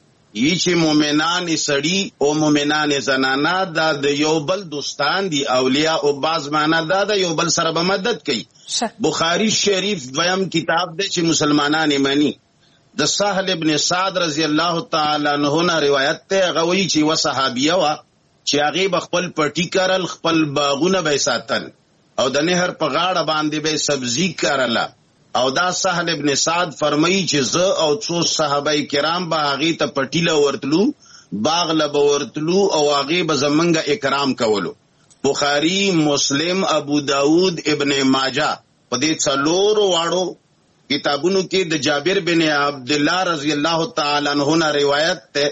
یی چې مؤمنان سړي او مؤمنان زنانه دا د یو بل دوستان دي. اولیاء او بعض معنا دا د یو بل سره به مدد کوي. بخاری شریف دویم کتاب دی چې مسلمانان یې مني. د سهل ابن سعد رضی الله تعالی عنہ نه روایت ته، هغه وایي چې یوه صحابیه وه چې هغې به خپل پټي کرل، خپل باغونه به یې ساتل او د نهر په غاړه باندې به یې سبزي کرله. او دا سهل ابن سعد فرمایي چې زه او څو صحابه کرام به هغې ته پټي له ورتلو، باغ له به ورتلو او هغې به زمونږ اکرام کولو. بخاري، مسلم، ابو داود، ابن ماجه په دې څلورو واړو کتابونو کې د جابر بن عبدالله رضی الله تعالی عنہ نه روایت ته،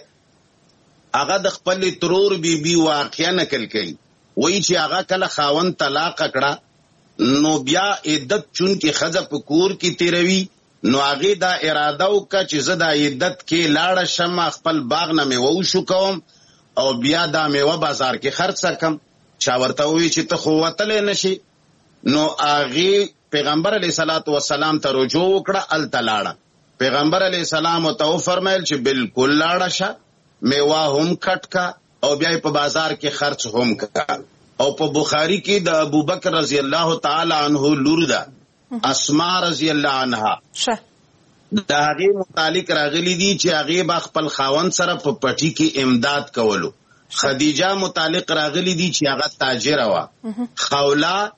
هغه د خپل ترور بی بی واقعه نقل کوي. وایي چې هغه کله خاوند طلاق کړه، نو بیا عدت چون کې ښځه په کور کې تیروي نو هغه دا اراده وکړه چې زه د عیدت کې لاړه شم خپل باغ نه میوه وشو کوم او بیا دا میوه بازار کې خرڅ کم. چا ورته وی چې ته خو وتلې نشي. نو هغه پیغمبر علیه الصلاۃ والسلام ته رجوع وکړه ال تلاړه. پیغمبر علیه السلام ته فرمایل چې بالکل لاړه شه میوه هم کټ کا او بیا په بازار کې خرڅ هم کا. او په بخاری کې د ابوبکر رضی الله تعالی عنہ لور ده اسماء رضی الله عنها شه دا هغه متعلق راغلی دي چې هغه با خپل خاوند سره په پټی کې امداد کولو. خدیجه متعلق راغلی دي چې هغه تاجر وا. خوله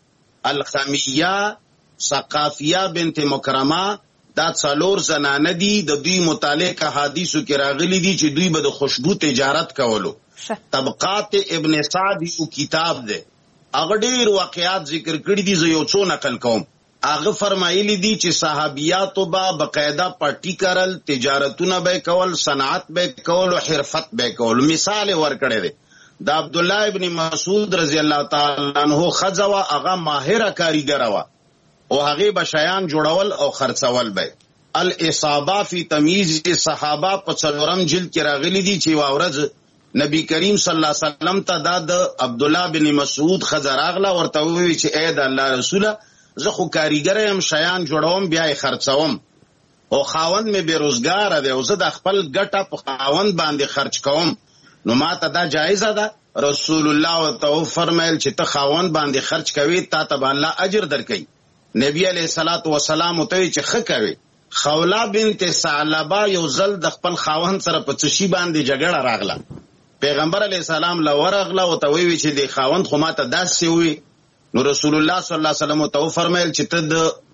الخمیه ثقافیه بنت مکرمه دا څلور زنانه دي. د دوی متعلق احادیثو کې راغلی دي چې دوی به د خوشبو تجارت کولو. طبقات ابن سعد یو کتاب ده هغه ډیر واقعات ذکر کړی دي. زه یو څو نقل کوم. هغه فرمایلی دي چې صحابیاتو با بقاعده پټی کارل تجارتونه به کول صنعت به کول او حرفت به کول. مثال ورکړی دی د عبد الله ابن مسعود رضی الله تعالی عنہ خزوا هغه ماهر کاریګر وا او هغه بشیان جوړول او خرڅول به. الاصابه فی تمییز صحابه په څلورم جلد کې راغلی دي چې واورز نبی کریم صلی الله علیه وسلم ته د عبد الله بن مسعود خزراغله ورته وی چې اے د الله رسوله زه خو کاریګر یم شیان جوړوم بیا یې خرڅوم او خاوند مې بیروزګار دی او زه د خپل ګټه په خاوند باندې خرچ کوم. نو ما ته دا جایزه ده. رسول الله تو فرمایل چې ته خاوند باندې خرچ کوي تا ته الله اجر درکړي. نبی علیہ الصلوۃ والسلام ته چې خ کوي. خوله بنت ثعلبه یو ځل د خپل خاوند سره په څشي باندې جګړه راغله. پیغمبر علیہ السلام لورغله او ته وی چې د خاوند خو ماته داسې وی. نو رسول الله صلی الله علیه وسلم ته فرمایل چې ته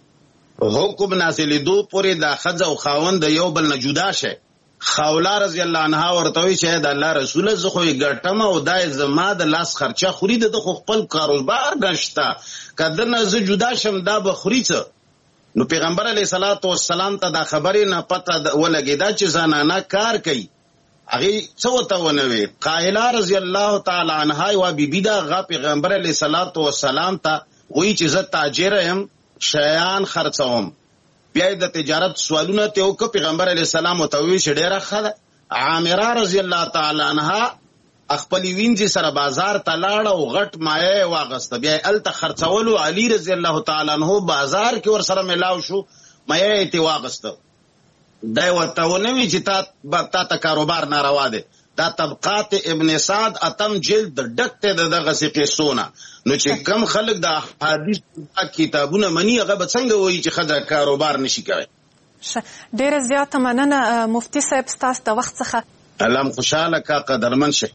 د حکم نازلې دو پورې د خځه او خاوند د یو بل نه جدا شه. خوله رضی الله عنها ورته وی چې د الله رسول زه خو ګټم او دای زما د لاس خرچه خوري د خپل کاروبار نشته کله نه زه جدا شم دا به خوري څه. نو پیغمبر علیه الصلاۃ والسلام ته دا خبرې نه پته ولګیدا چې زنانه کار کوي. هغه څه وته ونوي. قائله رضی الله تعالی عنها او بیبی دا غ پیغمبر علیه الصلاۃ والسلام ته وی چې زه تاجر یم شیان خرڅوم. بیا د تجارت سوالونه ته او پیغمبر علیه السلام ته وی چې ډیره خله. عامره رضی الله تعالی عنها خپل وینځي سره بازار ته لاړه او غټ مایه واغسته. بیا ال ته خرڅولو. علی رضی الله تعالی عنہ بازار کې ور سره ملاو شو مایه ته واغسته. دا ورته ونوي چې تا تا ته کاروبار ناروا دی. دا طبقات ابن سعد اتم جلد ډکته د دغه قصونه. نو چې کم خلک د حدیث کتابونه منی هغه به څنګه وایي چې خدای کاروبار نشي کوي. ډیره زیاته مننه مفتی صاحب ستاسو د وخت څخه. الله خوشاله کا قدرمن شه.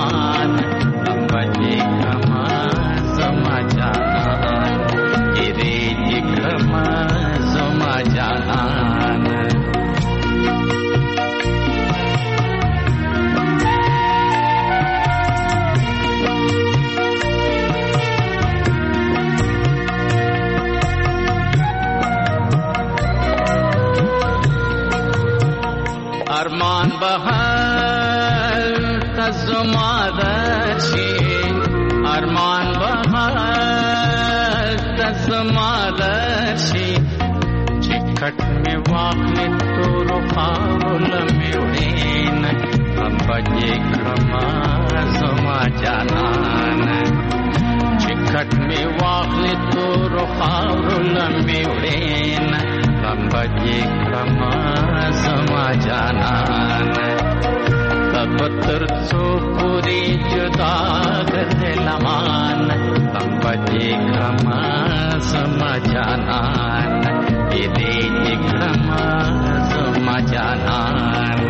It is ارمان بهر تزمادشی ارمان بهر تزمادشی چکٹ میں واقع تو رخاول میوڑین بجے کرما زما جانان چکٹ میں واقع تو رخاول میوڑین بجے کرما زما جانان تب تر سو پوری جدا گھر لمان بجے کرما زما جانان یہ دے کرما زما جانان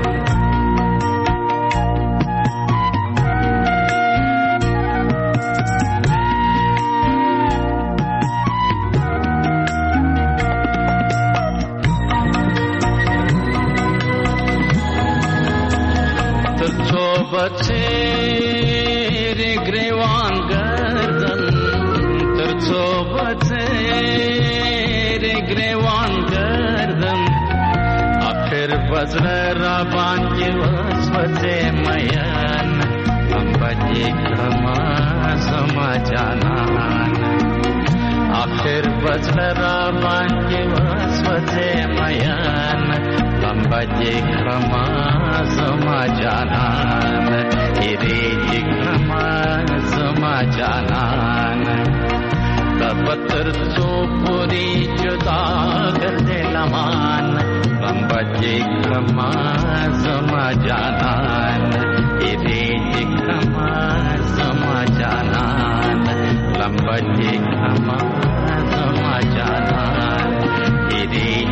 بچیر گریوان گردن ترچو بچیر گریوان گردن آخر بزر رابان کی وسوت میان ہم بجے کرما زما جانان آخر بزر رابان کی وسوت میان ہم بجے کرما زما جانان ارے کرما زما جانان تب تر سو پوری جدا گرد لمان ہم بجے کرما زما جانان ارے کرما زما جانان لم بجے کرما زما جانان ارے